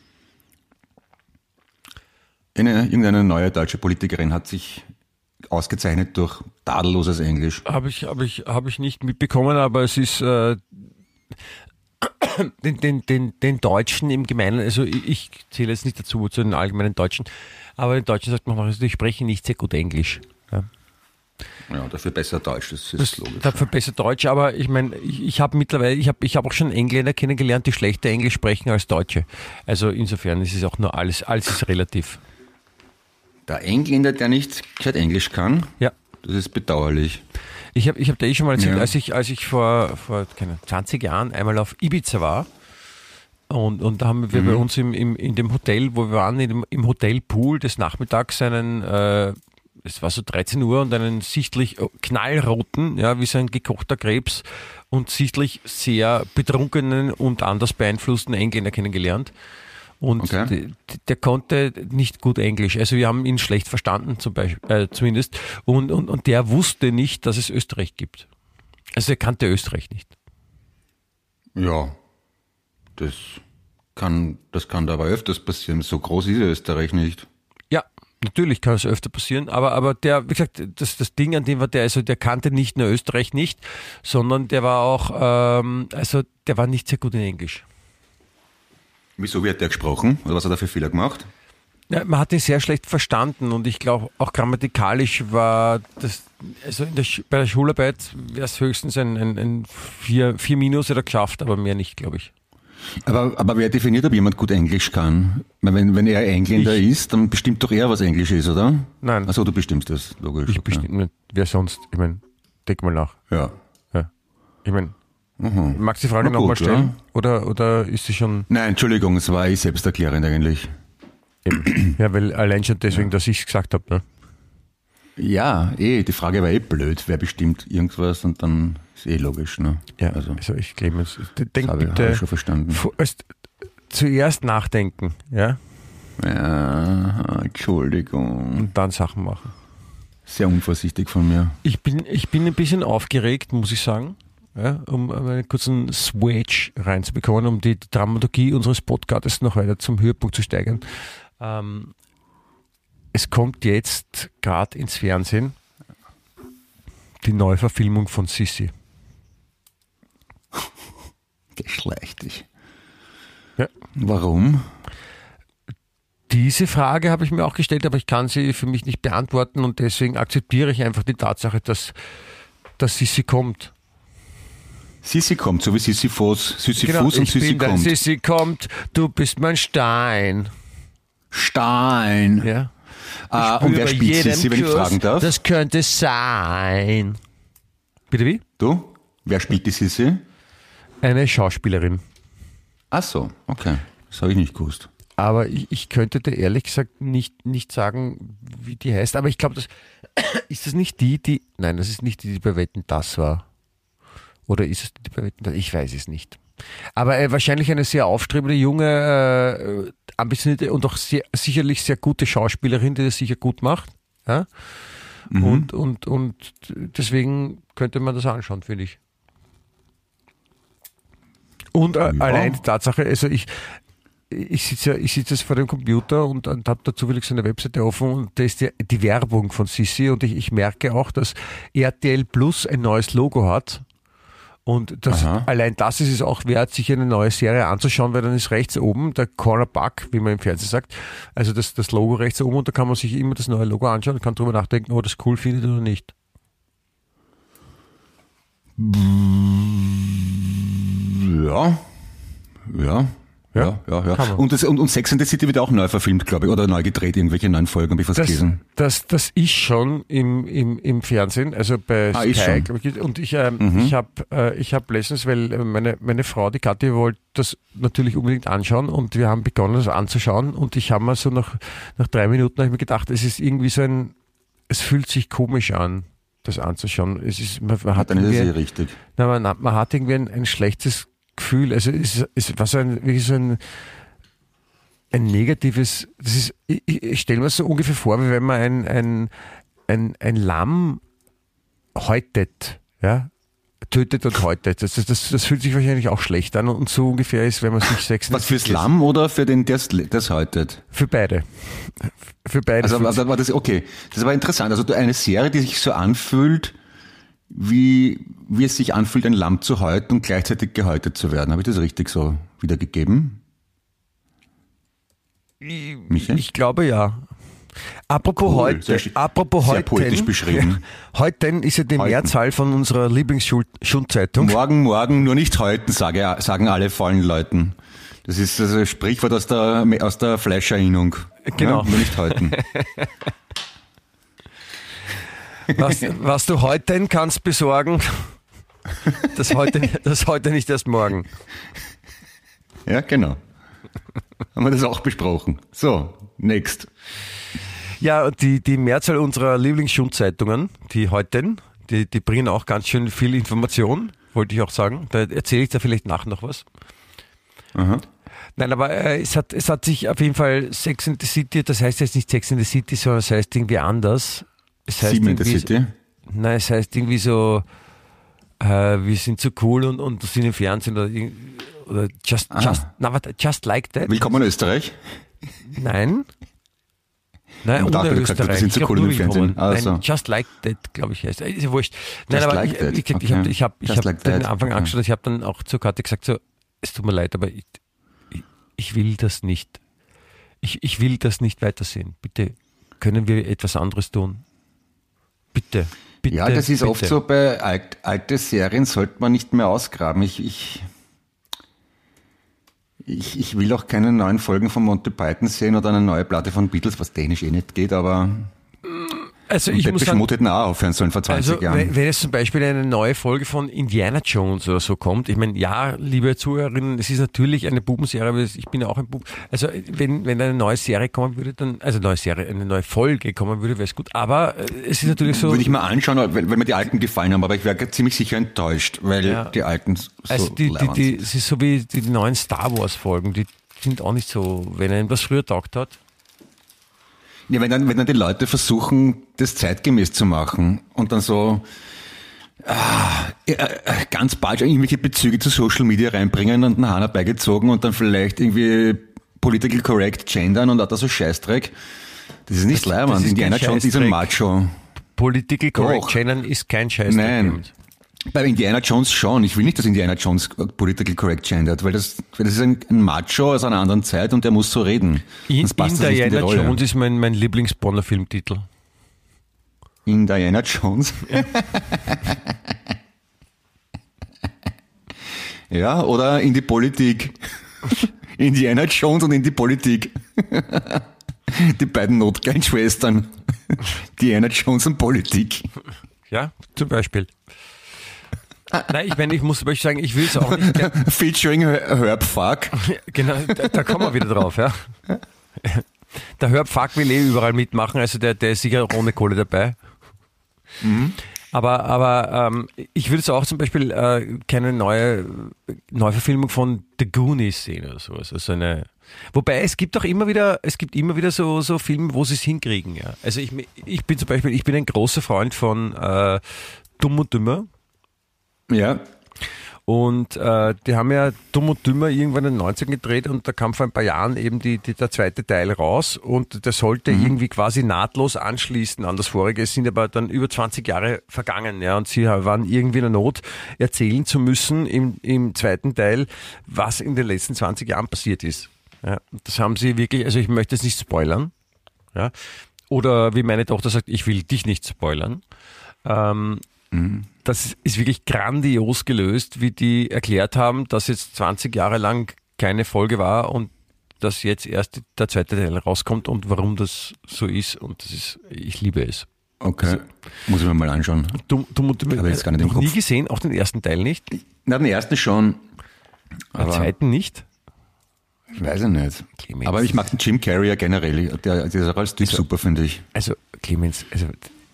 Eine, irgendeine neue deutsche Politikerin hat sich ausgezeichnet durch tadelloses Englisch. Habe ich, habe ich, habe ich nicht mitbekommen, aber es ist äh, den, den, den, den Deutschen im Gemeinen, also ich, ich zähle jetzt nicht dazu zu den allgemeinen Deutschen, aber den Deutschen sagt man, also die sprechen nicht sehr gut Englisch. Ja. Ja, dafür besser Deutsch, das ist Das, logisch. dafür besser Deutsch, aber ich meine, ich, ich habe mittlerweile, ich habe ich hab auch schon Engländer kennengelernt, die schlechter Englisch sprechen als Deutsche. Also insofern ist es auch nur alles, alles ist relativ. Der Engländer, der nicht gescheit Englisch kann, Ja. das ist bedauerlich. Ich habe ich hab da eh schon mal erzählt, Ja. als ich, als ich vor, vor keine, zwanzig Jahren einmal auf Ibiza war und, und da haben wir Mhm. bei uns im, im, in dem Hotel, wo wir waren, in dem, im Hotelpool des Nachmittags einen, äh, es war so dreizehn Uhr und einen sichtlich knallroten, ja, wie so ein gekochter Krebs und sichtlich sehr betrunkenen und anders beeinflussten Engländer kennengelernt. Und Okay. der, der konnte nicht gut Englisch. Also wir haben ihn schlecht verstanden, zum Beispiel, äh, zumindest. Und, und, und der wusste nicht, dass es Österreich gibt. Also er kannte Österreich nicht. Ja, das kann, das kann da aber öfters passieren. So groß ist Österreich nicht. Ja, Natürlich kann es öfter passieren, aber, aber der, wie gesagt, das, das Ding an dem war der, also der kannte nicht nur Österreich nicht, sondern der war auch, ähm, also der war nicht sehr gut in Englisch. Wieso, wie hat der gesprochen? Oder was hat er für Fehler gemacht? Ja, man hat ihn sehr schlecht verstanden und ich glaube auch grammatikalisch war das, also in der, bei der Schularbeit wäre es höchstens ein, ein, ein vier, vier Minus oder geschafft, aber mehr nicht, glaube ich. Aber, aber wer definiert, ob jemand gut Englisch kann? Weil Wenn, wenn er Engländer Ich. ist, dann bestimmt doch er, was Englisch ist, oder? Nein. Achso, du bestimmst das, logisch. Ich okay. bestimmt nicht, wer sonst, ich meine, denk mal nach. Ja. Ja. Ich meine, Mhm. magst du die Frage Na nochmal gut, stellen? Oder, oder ist sie schon... Nein, Entschuldigung, es war eh selbsterklärend eigentlich. Eben. Ja, weil allein schon deswegen, dass ich es gesagt habe. Ne? Ja, eh, die Frage war eh blöd, wer bestimmt irgendwas und dann ist eh logisch, ne? Ja, Also, also, ich glaube, jetzt denk habe ich- bitte habe ich schon verstanden. fu- erst, zuerst nachdenken, ja, ja, Entschuldigung. und dann Sachen machen. Sehr unvorsichtig von mir. Ich bin, ich bin ein bisschen aufgeregt, muss ich sagen, ja, um einen kurzen Switch reinzubekommen, um die Dramaturgie unseres Podcasts noch weiter zum Höhepunkt zu steigern. Ähm, es kommt jetzt gerade ins Fernsehen die Neuverfilmung von Sissi. Geschlechtig. Ja. Warum? Diese Frage habe ich mir auch gestellt, aber ich kann sie für mich nicht beantworten und deswegen akzeptiere ich einfach die Tatsache, dass, dass Sissi kommt. Sissi kommt, so wie Sisyphus, Sisyphus und ich Sissi bin der kommt. Sissi kommt, du bist mein Stein. Stein. Ja. Ah, Spür und wer bei spielt jedem Sissi, wenn ich Kuss, fragen darf? Das könnte sein. Bitte wie? Du? Wer spielt die Sissi? Eine Schauspielerin. Ach so, okay. Das habe ich nicht gewusst. Aber ich, ich könnte dir ehrlich gesagt nicht, nicht sagen, wie die heißt. Aber ich glaube, das ist das nicht die, die. Nein, das ist nicht die, die bei Wetten das war. Oder ist es die bei Wetten das? Ich weiß es nicht. Aber äh, wahrscheinlich eine sehr aufstrebende, junge, äh, ambitionierte und auch sehr, sicherlich sehr gute Schauspielerin, die das sicher gut macht. Ja? Mhm. Und, und, und deswegen könnte man das anschauen, finde ich. Und äh, Ja. allein die Tatsache, also ich, ich sitze ja, ich sitze jetzt vor dem Computer und, und habe da zufällig so eine Webseite offen und da ist die, die Werbung von Sissi und ich, ich merke auch, dass R T L Plus ein neues Logo hat. Und das, Aha. allein das ist es auch wert, sich eine neue Serie anzuschauen, weil dann ist rechts oben der Cornerback, wie man im Fernsehen sagt, also das, das Logo rechts oben und da kann man sich immer das neue Logo anschauen und kann drüber nachdenken, ob das cool findet oder nicht. Ja. Ja. Ja, ja, ja. kann man. Und, das, und, und Sex and the City wird auch neu verfilmt, glaube ich, oder neu gedreht, irgendwelche neuen Folgen, habe ich was Das, gelesen. das, das ist schon im, im, im Fernsehen, also bei Ah, ist Sky. schon. glaub ich. Und ich, ähm, Mhm. ich habe äh, ich hab letztens, weil äh, meine, meine Frau, die Kathi, wollte das natürlich unbedingt anschauen und wir haben begonnen, das anzuschauen und ich habe mal so nach, nach drei Minuten habe ich mir gedacht, es ist irgendwie so ein, es fühlt sich komisch an, das anzuschauen. Es ist, man, man hat Dann ist es eh irgendwie, richtig. na, man, man hat irgendwie ein, ein schlechtes Gefühl, also es, es war so ein, wie so ein, ein negatives, das ist, ich, ich stelle mir das so ungefähr vor, wie wenn man ein, ein, ein, ein Lamm häutet, ja, tötet und häutet. Das, das, das fühlt sich wahrscheinlich auch schlecht an und so ungefähr ist, wenn man sich Sex Was fürs Lamm oder für den, der das haltet? Für beide. Für beide. Also, fühlt also war das, okay. Das ist aber interessant. Also eine Serie, die sich so anfühlt, wie, wie es sich anfühlt, ein Lamm zu häuten und gleichzeitig gehäutet zu werden. Habe ich das richtig so wiedergegeben? sich- Michael? ich glaube ja. Apropos Cool, heute, sehr schön. apropos Sehr heute, poetisch beschrieben. heute ist ja die Heuten. Mehrzahl von unserer Lieblingsschundzeitung. Morgen, morgen, nur nicht häuten, sage, sagen alle vollen Leuten. Das ist also ein Sprichwort aus der, aus der Fleischerinnung. Genau. Ja, nur nicht häuten. Was, was du heute kannst besorgen, das heute, das heute nicht erst morgen. Ja, genau. Haben wir das auch besprochen. So, next. Ja, die, die Mehrzahl unserer Lieblingsschundzeitungen, die heute, die, die bringen auch ganz schön viel Information, wollte ich auch sagen. Da erzähle ich da vielleicht nach noch was. Aha. Nein, aber äh, es, hat, es hat sich auf jeden Fall Sex in the City, das heißt jetzt nicht Sex in the City, sondern es heißt irgendwie anders. Es heißt Sieben in the irgendwie City. So, nein, es heißt irgendwie so, äh, wir sind so cool und, und sind im Fernsehen oder, irg- oder just, Ah. just, na, warte, just like that. Willkommen in Österreich. Nein. Nein, Aber da hat er gesagt, das sind so cool im Fernsehen. Also. Nein, Just Like That, glaube ich, heißt. Ist ja wurscht. Nein, Just aber Like ich, That. ich, ich, Okay. ich habe ich hab, ich Just hab Like den That. Anfang Okay. angeschaut, ich habe dann auch zur Karte gesagt, so, es tut mir leid, aber ich, ich, ich will das nicht. Ich, ich will das nicht weitersehen. Bitte, können wir etwas anderes tun? Bitte, bitte. Ja, das ist bitte. oft so, bei alt, alte Serien sollte man nicht mehr ausgraben. Ich, ich, ich, ich will auch keine neuen Folgen von Monty Python sehen oder eine neue Platte von Beatles, was technisch eh nicht geht, aber Also ich muss Depeche sagen, Mode hätten auch aufhören sollen vor zwanzig also Jahren. wenn, wenn es zum Beispiel eine neue Folge von Indiana Jones oder so kommt, ich meine, ja, liebe Zuhörerinnen, es ist natürlich eine Bubenserie, aber ich bin ja auch ein Bub. Also wenn, wenn eine neue Serie kommen würde, dann, also neue Serie, eine neue Folge kommen würde, wäre es gut. Aber äh, es ist natürlich so. Würde ich mal anschauen, weil, weil mir die alten gefallen haben, aber ich wäre ziemlich sicher enttäuscht, weil Ja. die alten so Also die, die, leibend die, sind. es ist so wie die neuen Star Wars Folgen, die sind auch nicht so, wenn einem das früher taugt hat. Ja, wenn dann, wenn dann die Leute versuchen, das zeitgemäß zu machen und dann so ah, äh, äh, ganz bald irgendwelche Bezüge zu Social Media reinbringen und einen Hahn herbeigezogen und dann vielleicht irgendwie political correct gendern und lauter so Scheißdreck. Das ist nicht Das- leibend. das ist Indiana kein Jones ist ein Scheißdreck. Macho. Political Correct Doch. Channel ist kein Scheiß. Nein. Bei Indiana Jones schon. Ich will nicht, dass Indiana Jones political correct gendert, weil das, weil das ist ein, ein Macho aus einer anderen Zeit und der muss so reden. In, Sonst passt in das nicht in die Diana Rolle. Jones ist mein, mein Lieblings-Bonner-Filmtitel. In Diana Jones? Ja, oder in die Politik. Indiana Jones und in die Politik. Die beiden Notkleinschwestern. Diana Jones und Politik. Ja, zum Beispiel. Nein, ich meine, ich muss zum Beispiel sagen, ich will es auch nicht gern. Featuring Herb Fuck. Genau, da, da kommen wir wieder drauf, ja. Der Herb Fuck will eh überall mitmachen, also der, der ist sicher ohne Kohle dabei. Mhm. Aber, aber ähm, ich würde es auch zum Beispiel äh, keine neue Neuverfilmung von The Goonies sehen oder sowas. Also eine, wobei es gibt auch immer wieder, es gibt immer wieder so, so Filme, wo sie es hinkriegen. Ja. Also ich, ich bin zum Beispiel, ich bin ein großer Freund von äh, Dumm und Dümmer. Ja. Und äh, die haben ja Dumm und Dümmer irgendwann in den neunzigern gedreht und da kam vor ein paar Jahren eben die, die, der zweite Teil raus und der sollte mhm. irgendwie quasi nahtlos anschließen an das vorige. Es sind aber dann über zwanzig Jahre vergangen, ja, und sie waren irgendwie in der Not, erzählen zu müssen im, im zweiten Teil, was in den letzten zwanzig Jahren passiert ist. Ja, das haben sie wirklich, also ich möchte es nicht spoilern, ja, oder wie meine Tochter sagt, ich will dich nicht spoilern. Ähm, mhm. Das ist wirklich grandios gelöst, wie die erklärt haben, dass jetzt zwanzig Jahre lang keine Folge war und dass jetzt erst der zweite Teil rauskommt und warum das so ist. Und das ist, ich liebe es. Okay, also, muss ich mir mal anschauen. Du, du, du Aber jetzt gar nicht im noch Kopf. nie gesehen, auch den ersten Teil nicht? Na, den ersten schon. Den Aber zweiten nicht? ich weiß ich nicht. Clemens. Aber ich mag den Jim Carrey ja generell. Der, der ist auch als Typ Also- super, finde ich. Also, Clemens, also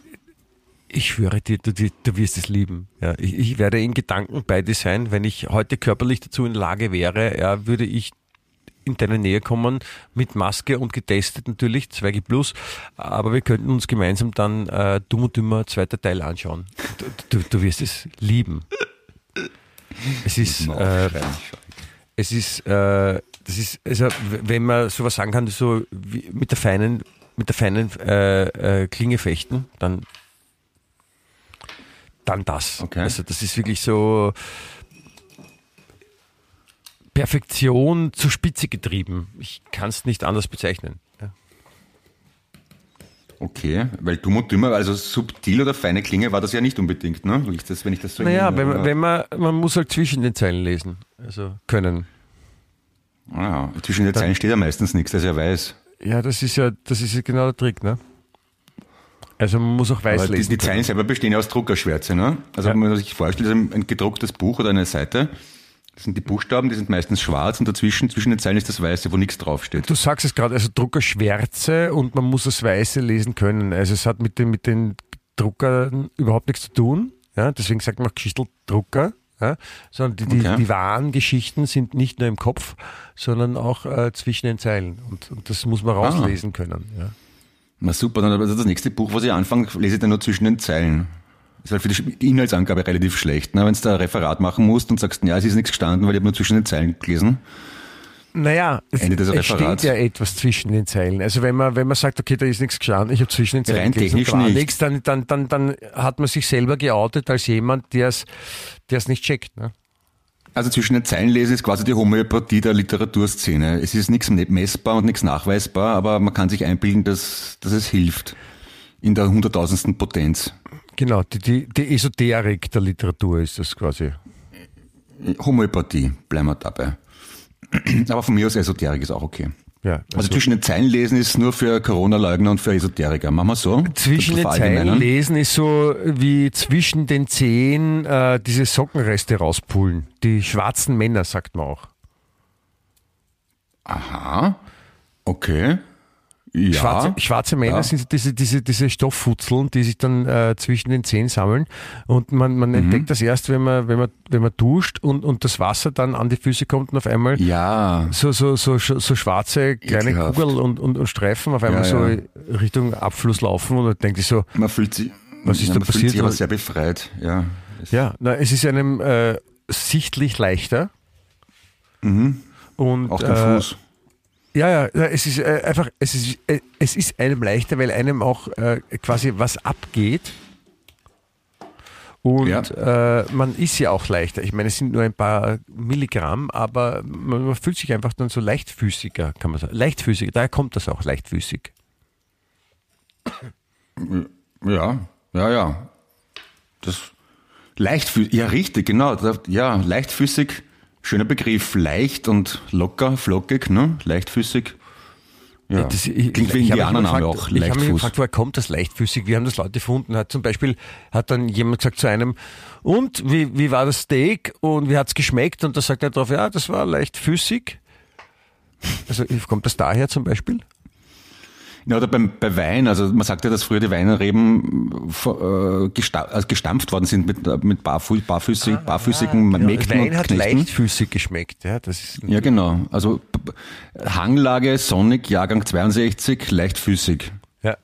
ich schwöre dir, du, du wirst es lieben. Ja, ich, ich werde in Gedanken bei dir sein. Wenn ich heute körperlich dazu in Lage wäre, ja, würde ich in deine Nähe kommen, mit Maske und getestet natürlich, zwei G plus, aber wir könnten uns gemeinsam dann äh, Dumm und Dümmer, zweiter Teil anschauen. Du, du, du wirst es lieben. Es ist, äh, es ist, äh, das ist, also wenn man sowas sagen kann, so wie mit der feinen, mit der feinen äh, äh, Klinge fechten, dann dann das. Okay. Also das ist wirklich so Perfektion zur Spitze getrieben. Ich kann es nicht anders bezeichnen. Ja. Okay, weil Dumm und Dümmer, also subtil oder feine Klinge war das ja nicht unbedingt, ne? Wenn ich das, wenn ich das so Naja, in- wenn man, wenn man, man muss halt zwischen den Zeilen lesen, also können. Ah, zwischen den Zeilen steht ja meistens nichts, das er weiß. Ja, das ist ja, das ist ja genau der Trick, ne? Also man muss auch weiß Aber die, lesen. die Zeilen selber bestehen ja aus Druckerschwärze, ne? Also Ja. wenn man sich vorstellt, ein, ein gedrucktes Buch oder eine Seite, das sind die Buchstaben, die sind meistens schwarz und dazwischen, zwischen den Zeilen ist das Weiße, wo nichts draufsteht. Du sagst es gerade, also Druckerschwärze und man muss das Weiße lesen können. Also es hat mit den, mit den Druckern überhaupt nichts zu tun. Ja, deswegen sagt man auch Geschichteldrucker. Ja, sondern die, die, Okay. die wahren Geschichten sind nicht nur im Kopf, sondern auch äh, zwischen den Zeilen. Und, und das muss man rauslesen können. Ja. Na super, dann also das nächste Buch, was ich anfange, lese ich dann nur zwischen den Zeilen. Ist halt für die Inhaltsangabe relativ schlecht, ne? Wenn du da ein Referat machen musst und sagst, ja, es ist nichts gestanden, weil ich habe nur zwischen den Zeilen gelesen. Naja, es, Ende des es Referats. steht ja etwas zwischen den Zeilen. Also wenn man, wenn man sagt, okay, da ist nichts gestanden, ich habe zwischen den Zeilen Rein gelesen, technisch da war nicht. nichts, dann, dann, dann, dann hat man sich selber geoutet als jemand, der es nicht checkt. Ne? Also zwischen den Zeilen lesen ist quasi die Homöopathie der Literaturszene. Es ist nichts messbar und nichts nachweisbar, aber man kann sich einbilden, dass, dass es hilft. In der hunderttausendsten Potenz. Genau, die, die, die Esoterik der Literatur ist das quasi. Homöopathie, bleiben wir dabei. Aber von mir aus Esoterik ist auch okay. Ja, also, also zwischen den Zeilen lesen ist nur für Corona-Leugner und für Esoteriker. Machen wir so? zwischen den Zeilen lesen ist so wie zwischen den Zehen äh, diese Sockenreste rauspullen. Die schwarzen Männer, sagt man auch. Aha, okay. Ja. Schwarze, schwarze Männer ja. sind diese, diese, diese Stofffutzeln, die sich dann äh, zwischen den Zehen sammeln. Und man, man mhm. entdeckt das erst, wenn man, wenn man, wenn man duscht und, und das Wasser dann an die Füße kommt und auf einmal ja. so, so, so, so schwarze kleine Ekelhaft. Kugeln und, und, und Streifen auf einmal ja, ja. so Richtung Abfluss laufen und dann denkt sich so, Man fühlt sich, was ist ja, da man passiert? fühlt sich aber sehr befreit. Ja, ja, na, es ist einem äh, sichtlich leichter. Mhm. Und, auch der äh, Fuß. Ja, ja, ja, es ist äh, einfach, es ist, äh, es ist einem leichter, weil einem auch äh, quasi was abgeht. Und Ja. äh, man ist ja auch leichter. Ich meine, es sind nur ein paar Milligramm, aber man, man fühlt sich einfach dann so leichtfüßiger, kann man sagen. Leichtfüßiger, daher kommt das auch, leichtfüßig. Ja, ja, ja. Das leichtfüßig, ja richtig, genau. Das- Ja, leichtfüßig, schöner Begriff. Leicht und locker, flockig, ne? Leichtfüßig. Ja, Das, ich, klingt wie ich hab mich Indianername gefragt- auch, Ich habe mich Leichtfuß. gefragt, woher kommt das leichtfüßig? Wie haben das Leute gefunden? Hat zum Beispiel, hat dann jemand gesagt zu einem, und wie, wie war das Steak und wie hat's geschmeckt? Und da sagt er drauf, ja, das war leichtfüßig. Also kommt das daher zum Beispiel? Ja, oder beim, bei Wein, also man sagt ja, dass früher die Weinreben äh, gesta also gestampft worden sind mit, mit barfu barfüßig, barfüßigen Ja, Mägden Wein und hat Knechten. leichtfüßig geschmeckt. Ja, das ist Ja, genau. Also b- b- Hanglage, Sonic, Jahrgang zweiundsechzig, leichtfüßig. ja.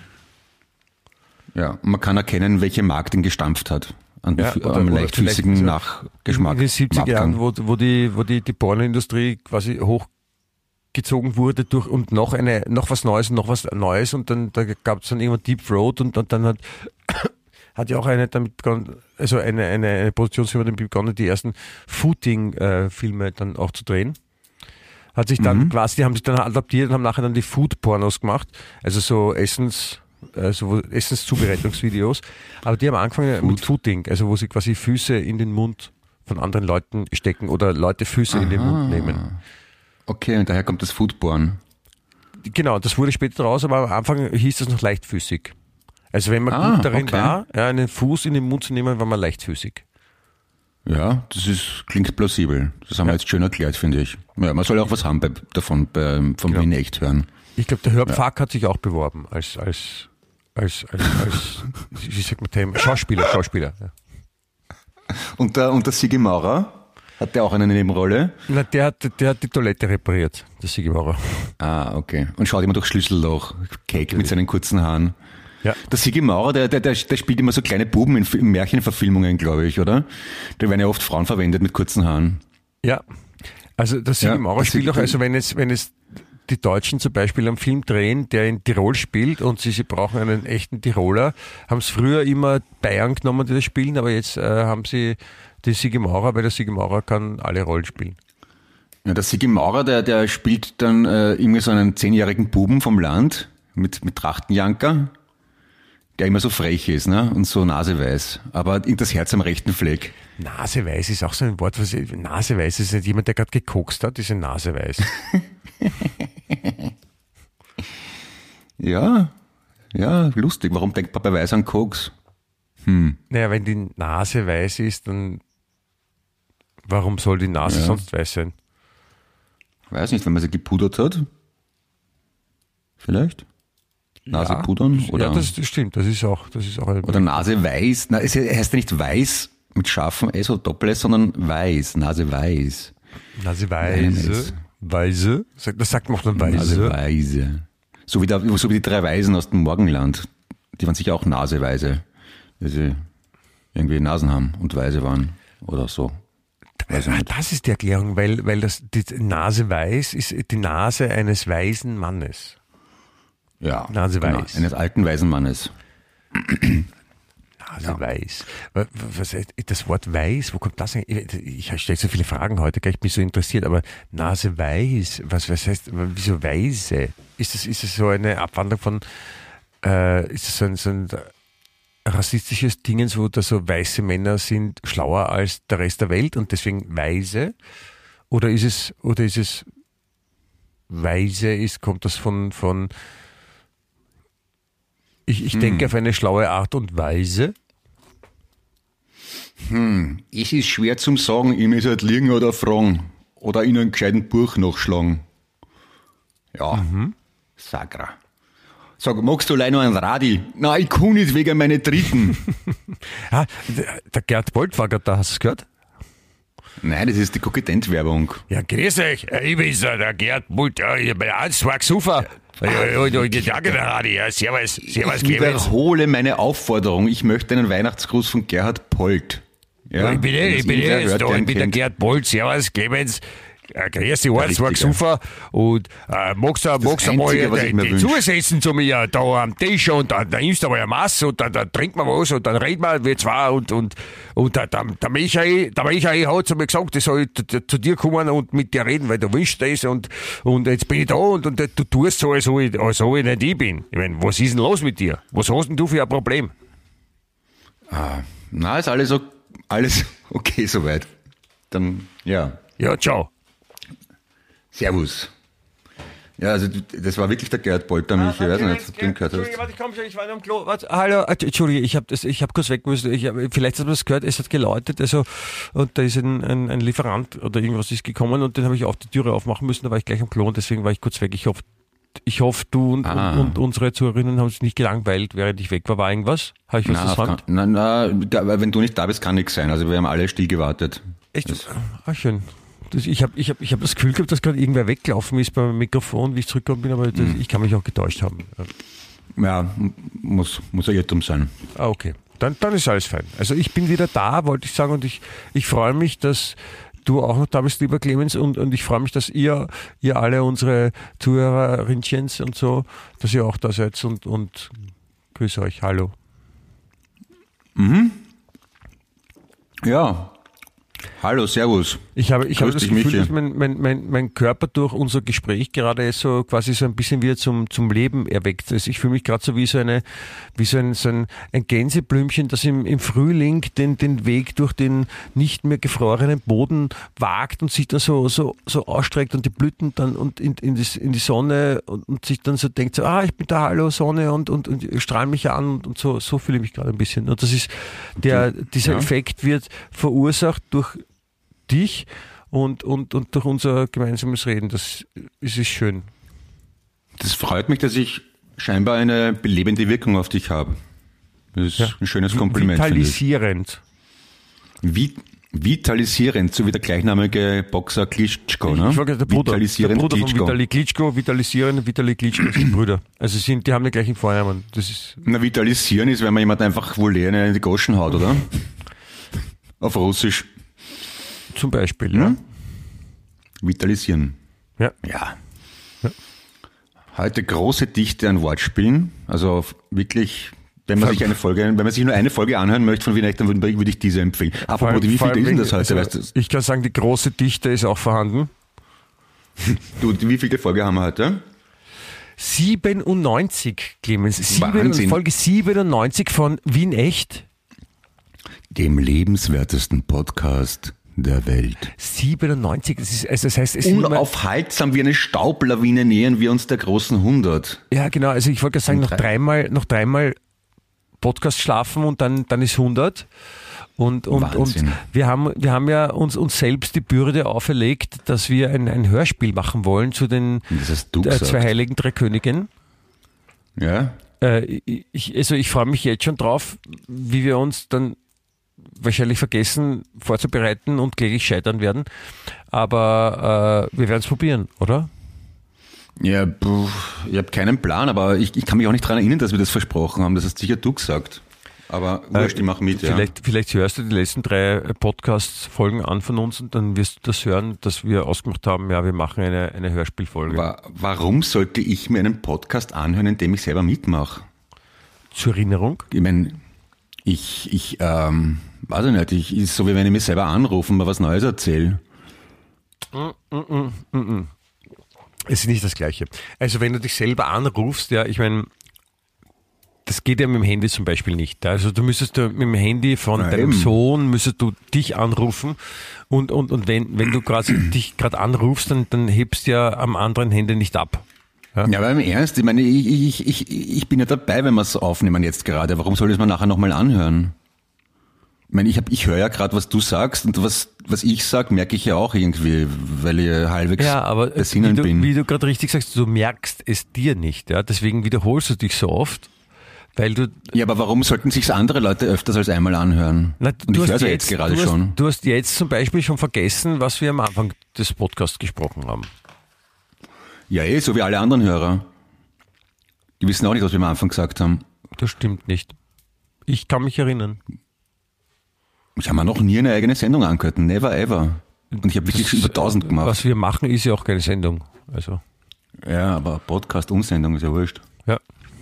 Ja, man kann erkennen, welche Mark den gestampft hat. An Ja, ja, oder- am oder leichtfüßigen vielleicht- Nachgeschmack. In den siebziger im Jahren, Abgang. wo, wo die, wo die, die Pornoindustrie quasi hochgezogen wurde durch und noch eine, noch was Neues und noch was Neues und dann, da gab es dann irgendwann Deep Throat und, und dann hat, hat ja auch eine damit begonnen, also eine, eine, eine Produktionsfirma damit begonnen, die ersten Footing-Filme dann auch zu drehen. Hat sich dann Mhm. quasi, die haben sich dann adaptiert und haben nachher dann die Food-Pornos gemacht, also so Essens, also Essenszubereitungsvideos, aber die haben angefangen Food. mit Footing, also wo sie quasi Füße in den Mund von anderen Leuten stecken oder Leute Füße in den Mund nehmen. Okay, und daher kommt das Foodporn. Genau, das wurde später raus, aber am Anfang hieß das noch leichtfüßig. Also wenn man Ah, gut darin okay. war, ja, einen Fuß in den Mund zu nehmen, war man leichtfüßig. Ja, das ist, klingt plausibel. Das haben wir jetzt schön erklärt, finde ich. Ja, man soll auch was haben bei, davon, bei, vom Genau. Wien echt hören. Ich glaube, der Hörpfack hat sich auch beworben als, als, als, als, als wie sagt man, dem? Schauspieler, Schauspieler. Ja. Und der, und der Sigi Maurer, hat der auch eine Nebenrolle? Na, der hat, der hat die Toilette repariert, der Sigi Maurer. Ah, okay. Und schaut immer durch Schlüsselloch. Cake mit seinen kurzen Haaren. Ja. Der Sigi Maurer, der, der, der, der spielt immer so kleine Buben in, in Märchenverfilmungen, glaube ich, oder? Da werden ja oft Frauen verwendet mit kurzen Haaren. Ja, also der Sigi Ja, Maurer das spielt Sigi- auch, also wenn es, wenn es die Deutschen zum Beispiel einen Film drehen, der in Tirol spielt und sie, sie brauchen einen echten Tiroler, haben es früher immer Bayern genommen, die das spielen, aber jetzt äh, haben sie den Sigi Maurer, weil der Sigi Maurer kann alle Rollen spielen. Ja, der Sigi Maurer, der, der spielt dann äh, irgendwie so einen zehnjährigen Buben vom Land mit, mit Trachtenjanker, der immer so frech ist, ne? Und so naseweiß. Aber das Herz am rechten Fleck. Naseweiß ist auch so ein Wort, was ich, Naseweiß ist nicht jemand, der gerade gekokst hat, ist ein Naseweiß. Ja, ja, lustig. Warum denkt man bei Weiß an Koks? Hm. Naja, wenn die Nase weiß ist, dann warum soll die Nase Ja. sonst weiß sein? Weiß nicht, wenn man sie gepudert hat. Vielleicht? Nase Ja, pudern? Oder, Ja, das, das stimmt, das ist auch, das ist auch ein oder Nase weiß. Na, es heißt ja nicht weiß mit scharfem S oder Doppel-S, sondern weiß. Nase weiß. Nase Nein, weise. es- Weise? Sag- Das sagt man auch dann Nase weise. weise. So wie, der, so wie die drei Weisen aus dem Morgenland. Die waren sicher auch naseweise. Weil sie irgendwie Nasen haben und weise waren. Oder so. Weiß ich nicht. Das ist die Erklärung, weil, weil das, die Nase weiß ist die Nase eines weisen Mannes. Ja, Nase genau, weiß. eines alten weisen Mannes. Nase ja. weiß. Was, was, das Wort weiß, wo kommt das hin? Ich, ich stelle so viele Fragen heute, gleich bin ich so interessiert, aber Nase weiß, was, was heißt, wieso weise? Ist das, ist das so eine Abwandlung von, äh, ist das so ein, so ein rassistisches Dingens, wo da so weiße Männer sind schlauer als der Rest der Welt und deswegen weise? Oder ist es, oder ist es weise, ist, kommt das von, von ich, ich hm. denke auf eine schlaue Art und Weise? Hm, es ist schwer zum sagen, ich muss halt liegen oder fragen. Oder in einem gescheiten Buch nachschlagen. Ja, mhm. Sagra. Sag, magst du leider noch ein Radi? Nein, ich kann nicht wegen meiner Dritten. ah, der Gerd Bolt war gerade da, hast du es gehört? Nein, das ist die Kokettent-Werbung. Ja, grüß euch, ich bin's, der Gerd Bolt, ja, ich bin eins, zwei Super. Ja, ja, danke, der Radi, ja, servus, servus, Ich wiederhole meine Aufforderung, ich möchte einen Weihnachtsgruß von Gerhard Polt. Ja, ich bin, ich bin jetzt da, ich bin der Gerd Bolt, servus, Clemens. Äh, grüß dich, eins, zwei Super und äh, magst du, magst du mal die, die zusetzen zu mir da am Tisch und dann, dann nimmst du mal eine Masse und dann, dann trinken wir was und dann reden wir, wir zwei und, und, und der, der, der Michael, der Michael hat zu mir gesagt, ich soll zu dir kommen und mit dir reden, weil du willst das und, und jetzt bin ich da und, und du tust so, als ob ich, als ob ich nicht ich bin. Ich meine, was ist denn los mit dir? Was hast denn du für ein Problem? Ah, na, ist alles, alles okay soweit. Dann, ja. Ja, ciao. Servus. Ja, also das war wirklich der Gerd Polter, mich, ich weiß nicht, ob du den gehört hast. Entschuldige, warte, ich komm schon, ich war noch im Klo. Warte, hallo, Entschuldige, ich habe das, ich habe kurz weg müssen. Ich hab, vielleicht hat man das gehört, es hat geläutet, also und da ist ein, ein, ein Lieferant oder irgendwas ist gekommen und den habe ich auf die Türe aufmachen müssen, da war ich gleich am Klo und deswegen war ich kurz weg. Ich hoffe, ich hoffe, du und, ah. und, und unsere Zuhörerinnen haben sich nicht gelangweilt, während ich weg war. War irgendwas? Habe ich was na, versandt? Na, na, da, wenn du nicht da bist, kann nichts sein. Also wir haben alle still gewartet. Echt? Das, ah, schön. Das, ich habe ich hab, ich hab das Gefühl gehabt, dass gerade irgendwer weggelaufen ist beim Mikrofon, wie ich zurückgekommen bin, aber das, mhm. ich kann mich auch getäuscht haben. Ja, muss, muss ein Irrtum sein. Ah, okay. Dann, dann ist alles fein. Also ich bin wieder da, wollte ich sagen, und ich, ich freue mich, dass du auch noch da bist, lieber Clemens, und, und ich freue mich, dass ihr, ihr alle unsere Zuhörerinchens und so, dass ihr auch da seid und, und grüße euch. Hallo. Mhm. Ja. Hallo, servus. Ich habe, ich habe das Gefühl, Michi. dass mein, mein, mein, mein Körper durch unser Gespräch gerade so quasi so ein bisschen wieder zum, zum Leben erweckt. Also ich fühle mich gerade so wie so eine, wie so ein, so ein, ein Gänseblümchen, das im, im Frühling den, den Weg durch den nicht mehr gefrorenen Boden wagt und sich da so, so, so ausstreckt und die Blüten dann und in, in, die, in die Sonne und, und sich dann so denkt so, ah, ich bin da, hallo Sonne und, und, und strahl mich an und, und so, so fühle ich mich gerade ein bisschen. Und das ist, der, dieser ja. Effekt wird verursacht durch dich und, und, und durch unser gemeinsames Reden. Das ist, ist schön. Das freut mich, dass ich scheinbar eine belebende Wirkung auf dich habe. Das ist ja. ein schönes Kompliment. Vitalisierend. Wie, vitalisierend, so wie der gleichnamige Boxer Klitschko. Ne? Ich war der Bruder, der Bruder von Vitali Klitschko, vitalisierend und Vitali Klitschko sind Brüder. Also sind, die haben den gleichen Vornamen. Das ist Na, vitalisieren ist, wenn man jemand einfach wohl in die Goschen haut, oder? Auf Russisch. Zum Beispiel, ja. Vitalisieren. Ja. ja. Ja. Heute große Dichte an Wortspielen. Also wirklich, wenn man sich eine Folge, wenn man sich nur eine Folge anhören möchte von Wiener, dann würde, würde ich diese empfehlen. Aber wie viel ist denn das heute? Also, weißt du? Ich kann sagen, die große Dichte ist auch vorhanden. Du, wie viele Folge haben wir heute? siebenundneunzig, Clemens. Sieben, Folge siebenundneunzig von Wien Echt. Dem lebenswertesten Podcast der Welt. siebenundneunzig, das, ist, also das heißt, es unaufhaltsam wie eine Staublawine nähern wir uns der großen hundert. Ja, genau, also ich wollte sagen, noch dreimal, noch dreimal Podcast schlafen und dann, dann ist hundert. Und, und, und wir haben, wir haben ja uns, uns selbst die Bürde auferlegt, dass wir ein, ein Hörspiel machen wollen zu den äh, zwei heiligen drei Königen. Ja. Äh, ich, also ich freue mich jetzt schon drauf, wie wir uns dann wahrscheinlich vergessen vorzubereiten und kläglich scheitern werden. Aber äh, wir werden es probieren, oder? Ja, puh, ich habe keinen Plan, aber ich, ich kann mich auch nicht daran erinnern, dass wir das versprochen haben. Das hast sicher du gesagt. Aber wurscht, ich mach mit, ja. Vielleicht, vielleicht hörst du die letzten drei Podcast-Folgen an von uns und dann wirst du das hören, dass wir ausgemacht haben, ja, wir machen eine, eine Hörspielfolge. Wa- Warum sollte ich mir einen Podcast anhören, in dem ich selber mitmache? Zur Erinnerung? Ich meine, ich, ich, ähm, weiß ich nicht, ich, ist so wie wenn ich mich selber anrufe und mir was Neues erzähle. Mm, mm, mm, mm. Es ist nicht das Gleiche. Also wenn du dich selber anrufst, ja, ich meine, das geht ja mit dem Handy zum Beispiel nicht. Also du müsstest du mit dem Handy von Na deinem eben. Sohn, müsstest du dich anrufen und, und, und wenn, wenn du quasi dich gerade anrufst, dann, dann hebst du ja am anderen Handy nicht ab. Ja? Ja, aber im Ernst, ich meine, ich, ich, ich, ich bin ja dabei, wenn wir es aufnehmen jetzt gerade. Warum soll ich es mir nachher nochmal anhören? Ich meine, ich, hab, ich höre ja gerade, was du sagst und was, was ich sag, merke ich ja auch irgendwie, weil ich halbwegs Ja, aber bei wie Sinnen du, bin. wie du gerade richtig sagst, du merkst es dir nicht. Ja? Deswegen wiederholst du dich so oft, weil du Ja, aber warum sollten sich's andere Leute öfters als einmal anhören? Na, und ich hast höre ja jetzt gerade du hast, schon. Du hast jetzt zum Beispiel schon vergessen, was wir am Anfang des Podcasts gesprochen haben. Ja, eh, so wie alle anderen Hörer. Die wissen auch nicht, was wir am Anfang gesagt haben. Das stimmt nicht. Ich kann mich erinnern. Ich habe mir noch nie eine eigene Sendung angehört. Never ever. Und ich habe wirklich schon über tausend gemacht. Was wir machen, ist ja auch keine Sendung. Also, Ja, aber Podcast und Sendung ist ja wurscht. ja.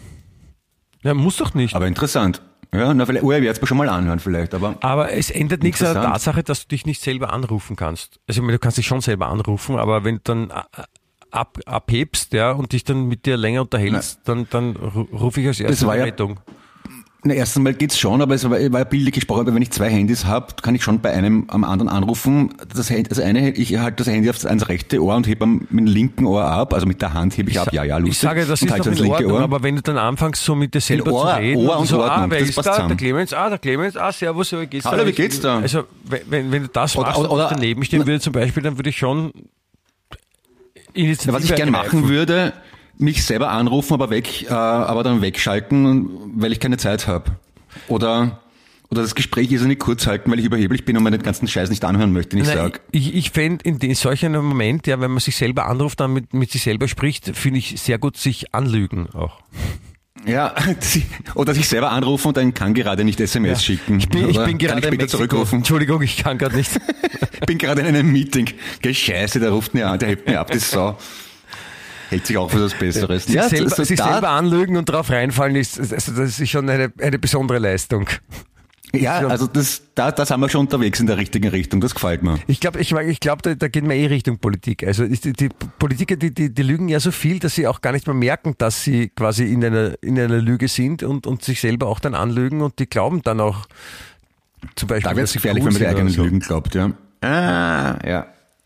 Ja, muss doch nicht. Aber interessant. Ja, na, vielleicht, oh, ich werde es mir schon mal anhören vielleicht, aber Aber es ändert nichts an der Interessant. Tatsache, dass du dich nicht selber anrufen kannst. Also ich meine, du kannst dich schon selber anrufen, aber wenn du dann ab, abhebst, ja, und dich dann mit dir länger unterhältst, dann, dann ru- rufe ich als erstes war ja- Rettung. na, erstens mal geht's schon, aber es war, war ja bildlich gesprochen, aber wenn ich zwei Handys habe, kann ich schon bei einem am anderen anrufen. Das, Handy, das eine, ich halte das Handy aufs, ans rechte Ohr und hebe mit dem linken Ohr ab, also mit der Hand hebe ich, ab, ja, ja, lustig. Ich sage, das und ist halte noch ans in linke Ordnung, Ohr. aber wenn du dann anfängst, so mit dir selber Ohr- zu reden, Ohr und so, ah, Ordnung, wer das ist passt da? Der zusammen. Clemens, ah, der Clemens, ah, servus, wie geht's Hallo, da? wie geht's da? Also, wenn, wenn du das Oder- machst oder- und ich oder- daneben stehen würde zum Beispiel, dann würde ich schon Initiative Ja, was ich gerne ergreifen. machen würde, mich selber anrufen, aber weg, äh, aber dann wegschalten, weil ich keine Zeit habe. Oder oder das Gespräch ist nicht kurz halten, weil ich überheblich bin und mir den ganzen Scheiß nicht anhören möchte, den ich Nein, sage. ich ich fände in, in solch einem Moment, ja, wenn man sich selber anruft, dann mit, mit sich selber spricht, finde ich sehr gut sich anlügen auch. Ja, oder sich selber anrufen und dann kann gerade nicht S M S schicken. Ich bin, ich Oder bin kann gerade ich in später Mexiko. zurückrufen. Entschuldigung, ich kann gerade nicht. Ich bin gerade in einem Meeting. Geh, Scheiße, der ruft mir an, der hebt mir ab, das Sau. Hält sich auch für was Besseres. Sich, selber, so sich da- selber anlügen und drauf reinfallen, ist, also das ist schon eine, eine besondere Leistung. Ja, also das, da, da sind wir schon unterwegs in der richtigen Richtung, das gefällt mir. Ich glaube, ich, ich glaub, da, da geht man eh Richtung Politik. Also ist die, die Politiker, die, die, die lügen ja so viel, dass sie auch gar nicht mehr merken, dass sie quasi in einer, in einer Lüge sind und, und sich selber auch dann anlügen und die glauben dann auch zum Beispiel, Da wird dass es sie gefährlich, cool wenn man die sind eigenen oder so. Lügen glaubt, ja. Ah, ja.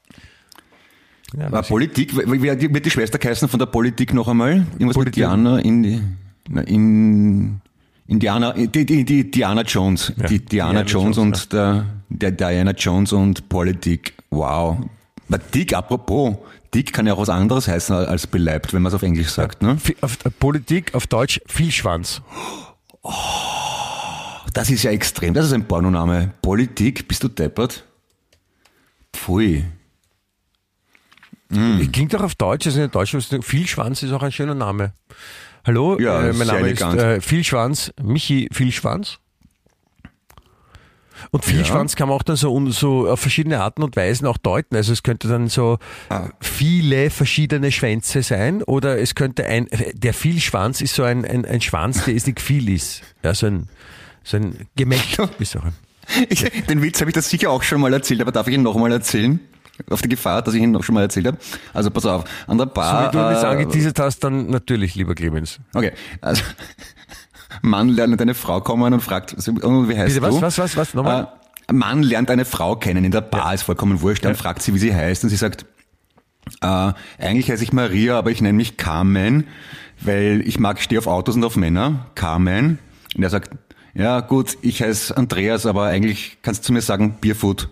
Ja, Aber das- Politik, wie wie wird die Schwester geheißen von der Politik noch einmal? Irgendwas mit Politik. Diana in die, na, in, Indiana, die, die, die Diana Jones. Ja, Die Diana, Diana Jones, Jones, und der, der Diana Jones und Politik. Wow. Aber Dick, apropos, Dick kann ja auch was anderes heißen als beleibt, wenn man es auf Englisch sagt, ne? Fi- auf, äh, Politik auf Deutsch Vielschwanz. Das ist ja extrem. Das ist ein Pornoname. Politik, bist du deppert? Pfui. Klingt auch auf Deutsch, also in Deutsch Vielschwanz ist auch ein schöner Name. Hallo, Ja, äh, mein sehr Name elegant. ist äh, Vielschwanz, Michi Vielschwanz. Und Vielschwanz kann man auch dann so, un- so auf verschiedene Arten und Weisen auch deuten. Also es könnte dann so Ah. viele verschiedene Schwänze sein oder es könnte ein, der Vielschwanz ist so ein, ein, ein Schwanz, der ist nicht viel ist. Ja, so ein, so ein Gemächt ist auch ein. Ich, den Witz habe ich das sicher auch schon mal erzählt, aber darf ich ihn noch mal erzählen? Auf die Gefahr, dass ich ihn noch schon mal erzählt habe. Also pass auf, an der So Bar... wie du das äh, angeteasert hast, dann natürlich, lieber Clemens. Okay, also Mann lernt eine Frau kommen und fragt, und wie heißt Bitte, du? was, was, was, was? Nochmal? Äh, Mann lernt eine Frau kennen in der Bar, ist vollkommen wurscht, dann Ja. fragt sie, wie sie heißt, und sie sagt, äh, eigentlich heiße ich Maria, aber ich nenne mich Carmen, weil ich mag, stehe auf Autos und auf Männer, Carmen. Und er sagt, ja gut, ich heiße Andreas, aber eigentlich kannst du zu mir sagen, Bierfoot.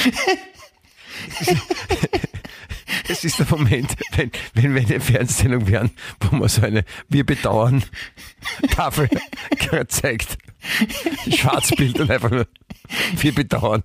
Es ist der Moment, wenn, wenn wir eine Fernsehsendung wären, wo man so eine Wir bedauern Tafel zeigt. Schwarzbild und einfach nur Wir bedauern.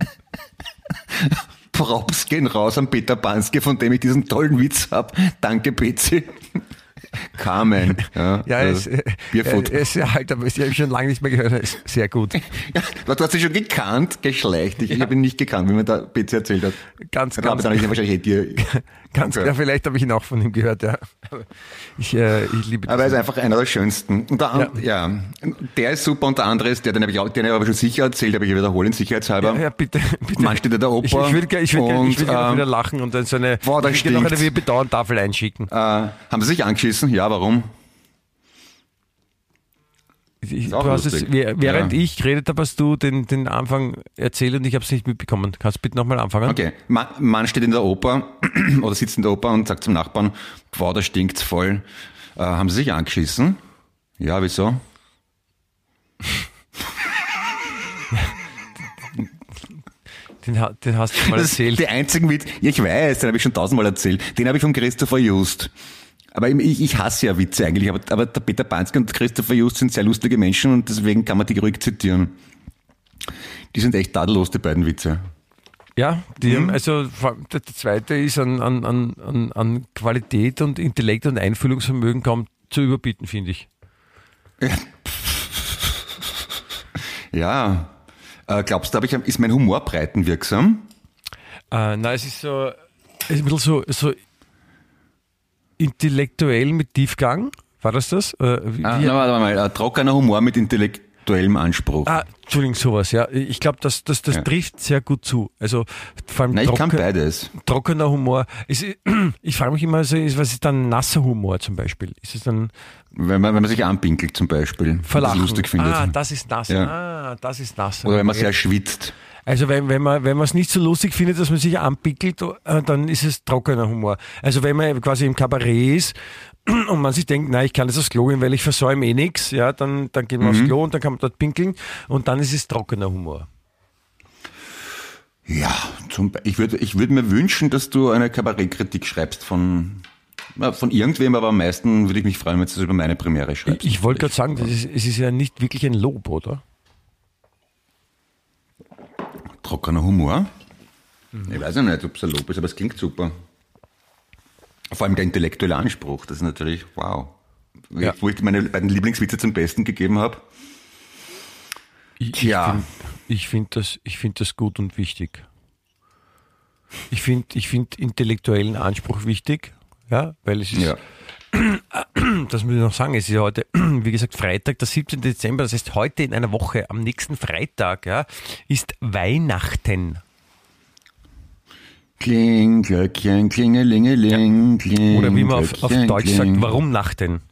Props gehen raus an Peter Banske, von dem ich diesen tollen Witz habe. Danke, Betsy. Carmen. Ja, ja es, äh, Bierfood. Er ist ja halt, aber ich habe schon lange nicht mehr gehört. Er ist sehr gut. Ja, du hast ihn schon gekannt, geschleicht. Ich, ja. ich habe ihn nicht gekannt, wie mir der Betsy erzählt hat. Ganz, ja, ganz. Dann habe ich wahrscheinlich eh dir. Ganz, ja, vielleicht habe ich ihn auch von ihm gehört, ja. Ich, äh, ich liebe Aber er ist einfach einer der schönsten. Und der, ja. ja, der ist super und der andere ist, der, den habe ich auch, den habe ich aber schon sicher erzählt, aber ich wiederholen, sicherheitshalber. Ja, ja bitte, bitte. Man steht in der Oper. Ich, ich würde ich würd, und, ich würd ähm, auch wieder lachen und dann so eine, boah, da ich würde noch eine Wir bedauern Tafel einschicken. Äh, haben Sie sich angeschissen? Ja, warum? Ich, du hast es, während ja. ich geredet habe, hast du den, den Anfang erzählt und ich habe es nicht mitbekommen. Kannst du bitte nochmal anfangen? Okay. Man, man steht in der Oper oder sitzt in der Oper und sagt zum Nachbarn, boah, da stinkt's voll. Äh, haben Sie sich angeschissen? Ja, wieso? Den, den hast du mal erzählt. Die einzigen Witz, ich weiß, den habe ich schon tausendmal erzählt. Den habe ich von Christopher Just. Aber ich, ich hasse ja Witze eigentlich, aber, aber der Peter Banske und Christopher Just sind sehr lustige Menschen und deswegen kann man die ruhig zitieren. Die sind echt tadellos, die beiden Witze. Ja, die mhm. haben, also der zweite ist an, an, an, an Qualität und Intellekt und Einfühlungsvermögen kaum zu überbieten, finde ich. Ja, ja. Äh, glaubst du, ich, ist mein Humor breitenwirksam? Äh, nein, es ist so, es ist ein bisschen so, so intellektuell mit Tiefgang, war das das? Äh, wie, ah, na, warte mal, ein trockener Humor mit intellektuellem Anspruch. Ah, Entschuldigung, sowas, ja. Ich glaube, das, das, das ja. trifft sehr gut zu. Also vor allem Nein, trocken, ich kann beides. Trockener Humor. Ist, ich frage mich immer, so, was ist dann nasser Humor zum Beispiel? Ist es dann wenn man, wenn man sich anpinkelt zum Beispiel, verlachen. Das lustig findet. Ah, das ist nasser. Ja. Ah, das ist nasser. Oder wenn man sehr schwitzt. Also wenn, wenn man wenn man es nicht so lustig findet, dass man sich anpickelt, dann ist es trockener Humor. Also wenn man quasi im Kabarett ist und man sich denkt, nein, ich kann jetzt aufs Klo gehen, weil ich versäume eh nichts, ja, dann, dann geht man mhm. aufs Klo und dann kann man dort pinkeln und dann ist es trockener Humor. Ja, zum, ich würde ich würd mir wünschen, dass du eine Kabarettkritik schreibst von, von irgendwem, aber am meisten würde ich mich freuen, wenn du das über meine Premiere schreibst. Ich, ich wollte gerade sagen, das ist, es ist ja nicht wirklich ein Lob, oder? Trockener Humor? Mhm. Ich weiß ja nicht, ob es ein Lob ist, aber es klingt super. Vor allem der intellektuelle Anspruch, das ist natürlich, wow. Ja. Wo ich meine beiden Lieblingswitze zum Besten gegeben habe. Ich, ja. Ich finde find das, ich find das gut und wichtig. Ich finde ich find intellektuellen Anspruch wichtig, ja, weil es ist, ja. das muss ich noch sagen, es ist ja heute, wie gesagt, Freitag, der siebzehnten Dezember, das heißt heute in einer Woche, am nächsten Freitag, ja, ist Weihnachten. Kling, Glöckchen, Klingelingeling, kling. Oder wie man auf, auf Deutsch kling. sagt, warum Nachten?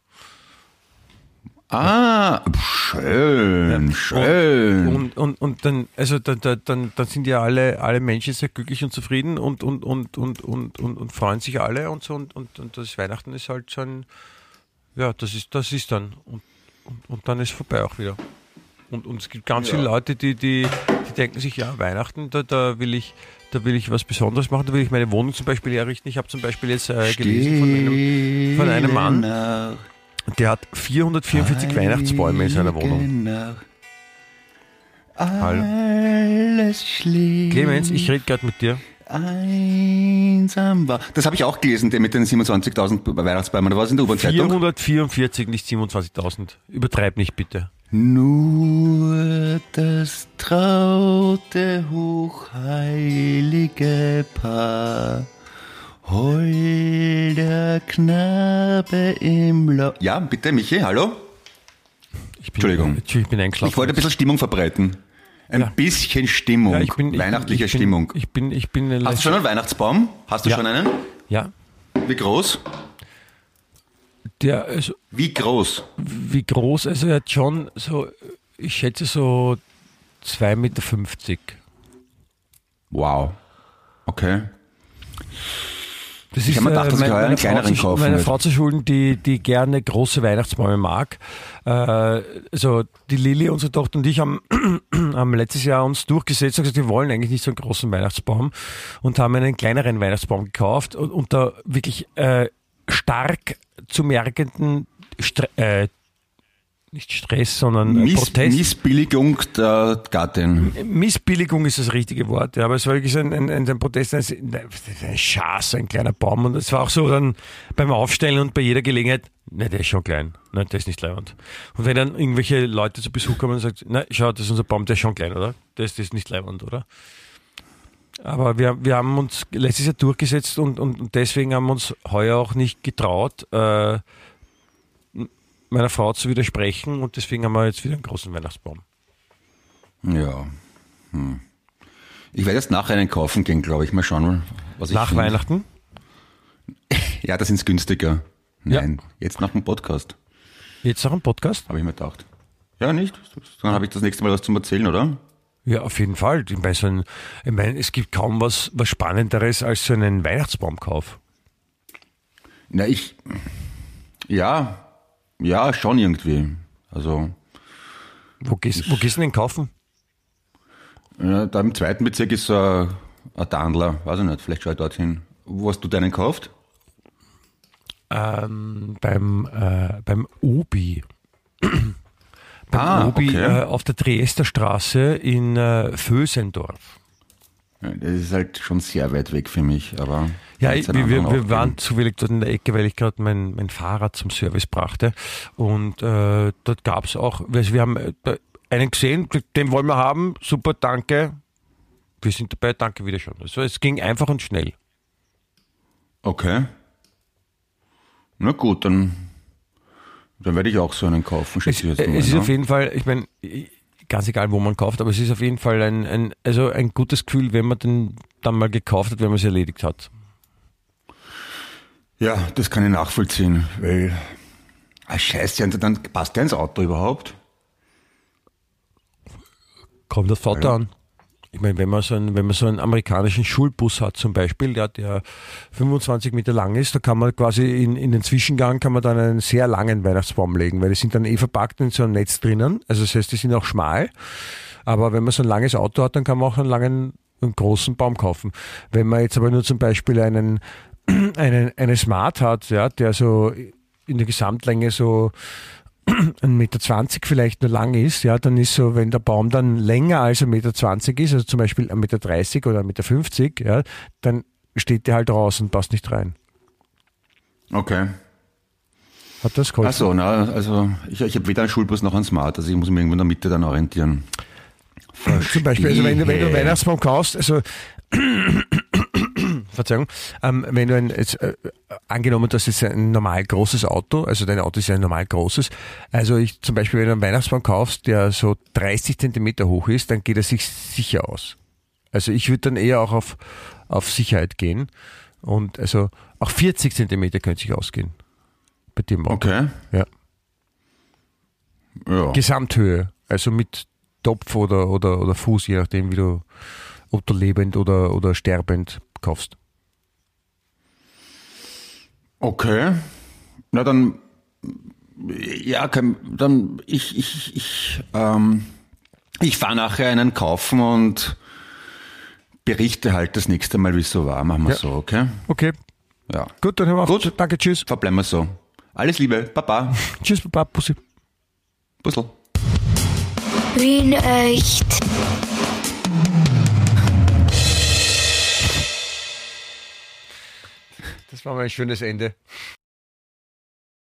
Ah, schön, ja. schön. Und, und, und, und dann, also da, da, dann, dann sind ja alle, alle Menschen sehr glücklich und zufrieden und, und, und, und, und, und, und freuen sich alle und so und, und, und das Weihnachten ist halt so ein, ja, das ist, das ist dann und, und, und dann ist vorbei auch wieder. Und, und es gibt ganz ja. viele Leute, die, die, die denken sich, ja, Weihnachten, da, da will ich, da will ich was Besonderes machen, da will ich meine Wohnung zum Beispiel herrichten. Ich habe zum Beispiel jetzt äh, gelesen von einem, von einem Mann, der hat vierhundertvierundvierzig Heilige Weihnachtsbäume in seiner Wohnung. Alles schlimm. Clemens, ich rede gerade mit dir. Einsam war. Das habe ich auch gelesen, der mit den siebenundzwanzigtausend Weihnachtsbäumen. Da war es in der U-Bahn-Zeitung. vierhundertvierundvierzig, nicht siebenundzwanzigtausend. Übertreib nicht, bitte. Nur das traute, hochheilige Paar. Holder Knabe im Lau... Ja, bitte, Michi, hallo? Ich bin, Entschuldigung. Ich bin eingeschlafen. Ich wollte ein bisschen Stimmung verbreiten. Ein ja. bisschen Stimmung, ja, ich bin, weihnachtliche ich bin, Stimmung. Ich bin, ich bin, ich bin Hast du schon einen Weihnachtsbaum? Hast du ja. schon einen? Ja. Wie groß? Der, also, wie groß? Wie groß? Also er hat schon so, ich schätze so zwei Meter fünfzig. Wow. Okay. Das Ich ist hab mir gedacht, dass ich heuer einen Frau kleineren zu, kaufen meine werde. Frau zu schulden, die, die gerne große Weihnachtsbäume mag. Äh, also die Lilly, unsere Tochter und ich haben, haben letztes Jahr uns durchgesetzt und gesagt, wir wollen eigentlich nicht so einen großen Weihnachtsbaum und haben einen kleineren Weihnachtsbaum gekauft und unter wirklich äh, stark zu merkenden Stre- äh, nicht Stress, sondern Miss, Protest. Missbilligung der Gattin. Missbilligung ist das richtige Wort, ja, aber es war wirklich so ein, ein, ein Protest, ein, ein Schaß, ein kleiner Baum und es war auch so dann beim Aufstellen und bei jeder Gelegenheit, ne, der ist schon klein, ne, der ist nicht leibend. Und wenn dann irgendwelche Leute zu Besuch kommen und sagen, na, schau, das ist unser Baum, der ist schon klein, oder? Der ist, der ist nicht leibend, oder? Aber wir, wir haben uns letztes Jahr durchgesetzt und, und, und deswegen haben wir uns heuer auch nicht getraut, äh, meiner Frau zu widersprechen und deswegen haben wir jetzt wieder einen großen Weihnachtsbaum. Ja. Hm. Ich werde jetzt nachher einen kaufen gehen, glaube ich. Mal schauen, was ich Nach finde. Weihnachten? Ja, das ist günstiger. Nein, jetzt nach dem Podcast, Jetzt noch ein Podcast? habe ich mir gedacht. Ja, nicht? Dann habe ich das nächste Mal was zum Erzählen, oder? Ja, auf jeden Fall. Ich meine, so ein, ich meine, es gibt kaum was, was Spannenderes als so einen Weihnachtsbaumkauf. Na, ich... Ja, ja, schon irgendwie. Also, Wo gehst, wo gehst du denn kaufen? ja, da im zweiten Bezirk ist so ein, ein Tandler. Weiß ich nicht, vielleicht schaue ich dorthin. Wo hast du deinen gekauft? Ähm, beim, äh, beim Obi. beim Ah, Obi okay. äh, auf der Triesterstraße in äh, Vösendorf. Ja, das ist halt schon sehr weit weg für mich, aber... Ja, wird's ich, einen wir, anderen wir auch waren geben. zufällig dort in der Ecke, weil ich gerade mein, mein Fahrrad zum Service brachte. Und äh, dort gab es auch, also wir haben äh, einen gesehen, den wollen wir haben, super, danke. Wir sind dabei, danke wieder schon. Also es ging einfach und schnell. Okay. Na gut, dann, dann werde ich auch so einen kaufen. Es, schätze ich jetzt äh, mal, es ist ne? auf jeden Fall, ich meine, ganz egal, wo man kauft, aber es ist auf jeden Fall ein, ein, also ein gutes Gefühl, wenn man den dann mal gekauft hat, wenn man es erledigt hat. Ja, das kann ich nachvollziehen, weil... Ah, scheiße, dann passt der ins Auto überhaupt? Kommt das Auto Ja. an. Ich meine, wenn man so einen, wenn man so einen amerikanischen Schulbus hat zum Beispiel, ja, der fünfundzwanzig Meter lang ist, da kann man quasi in, in den Zwischengang kann man dann einen sehr langen Weihnachtsbaum legen, weil die sind dann eh verpackt in so einem Netz drinnen. Also das heißt, die sind auch schmal. Aber wenn man so ein langes Auto hat, dann kann man auch einen langen, einen großen Baum kaufen. Wenn man jetzt aber nur zum Beispiel einen, einen, eine Smart hat, ja, der so in der Gesamtlänge so ein Meter zwanzig vielleicht nur lang ist, ja, dann ist so, wenn der Baum dann länger als ein Meter zwanzig ist, also zum Beispiel ein Meter dreißig oder ein Meter fünfzig, ja, dann steht der halt raus und passt nicht rein. Okay. Hat das geholfen? Ach so, na, also ich, ich habe weder einen Schulbus noch einen Smart, also ich muss mich irgendwo in der Mitte dann orientieren. Zum Beispiel, also wenn du, wenn du einen Verstehe. Weihnachtsbaum kaufst, also Verzeihung, ähm, wenn du ein, jetzt, äh, angenommen, das ist ein normal großes Auto, also dein Auto ist ja ein normal großes, also ich zum Beispiel, wenn du einen Weihnachtsbaum kaufst, der so dreißig Zentimeter hoch ist, dann geht er sich sicher aus. Also ich würde dann eher auch auf, auf Sicherheit gehen und also auch vierzig Zentimeter könnte sich ausgehen. Bei dem Auto. Okay. Ja. Ja. Gesamthöhe, also mit Topf oder, oder, oder Fuß, je nachdem, wie du, ob du lebend oder, oder sterbend kaufst. Okay. Na dann, ja, kein, dann ich, ich, ich, ähm, ich fahre nachher einen kaufen und berichte halt das nächste Mal, wie es so war. Machen wir Ja. so, okay? Okay, Ja. gut, dann hören wir auf. Gut. Danke, tschüss. Verbleiben wir so. Alles Liebe, Baba. Tschüss, Papa, Pussy. Puzzle. Wien echt. Das war mal ein schönes Ende.